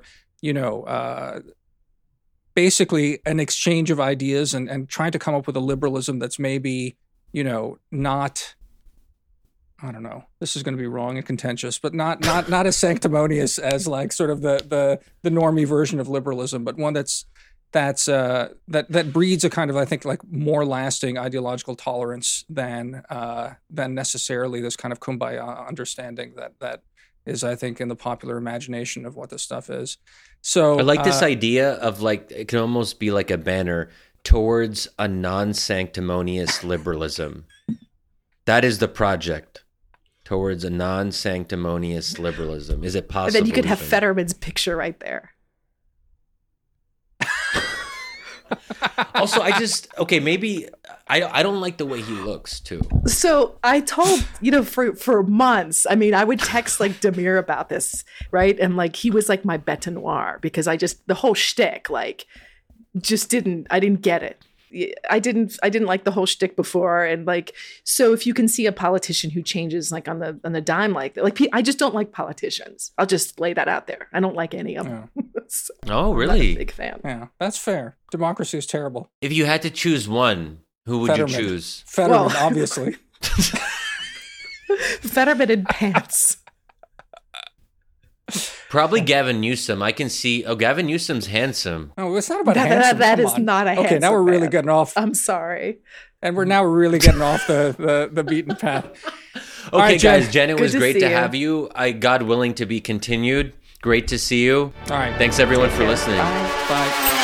basically an exchange of ideas and trying to come up with a liberalism that's maybe, not, I don't know, this is going to be wrong and contentious, but not as sanctimonious as like sort of the normie version of liberalism, but one that breeds a kind of, I think, like more lasting ideological tolerance than necessarily this kind of kumbaya understanding that is, I think, in the popular imagination of what this stuff is. So I like this idea of like, it can almost be like a banner towards a non-sanctimonious liberalism. That is the project, towards a non-sanctimonious liberalism. Is it possible? And then you could have Fetterman's picture right there. Also, maybe I don't like the way he looks too. So I told, for months, I would text like Damir about this, right? And like, he was like my bête noire, because the whole shtick, like, I didn't get it. I didn't like the whole shtick before. And like, so if you can see a politician who changes like on the dime, like I just don't like politicians. I'll just lay that out there. I don't like any of them. So oh, really? I'm not a big fan. Yeah, that's fair. Democracy is terrible. If you had to choose one, who would you choose? Fetterman, obviously. Fetterman in pants. Probably Gavin Newsom. I can see. Oh, Gavin Newsom's handsome. Oh, it's not about handsome. That is not a handsome. Okay, now we're really getting off. I'm sorry. And we're really getting off the beaten path. Okay, right, guys, Jen, it was great to have you. God willing, to be continued. Great to see you. All right. Thanks, everyone, for listening. Bye. Bye.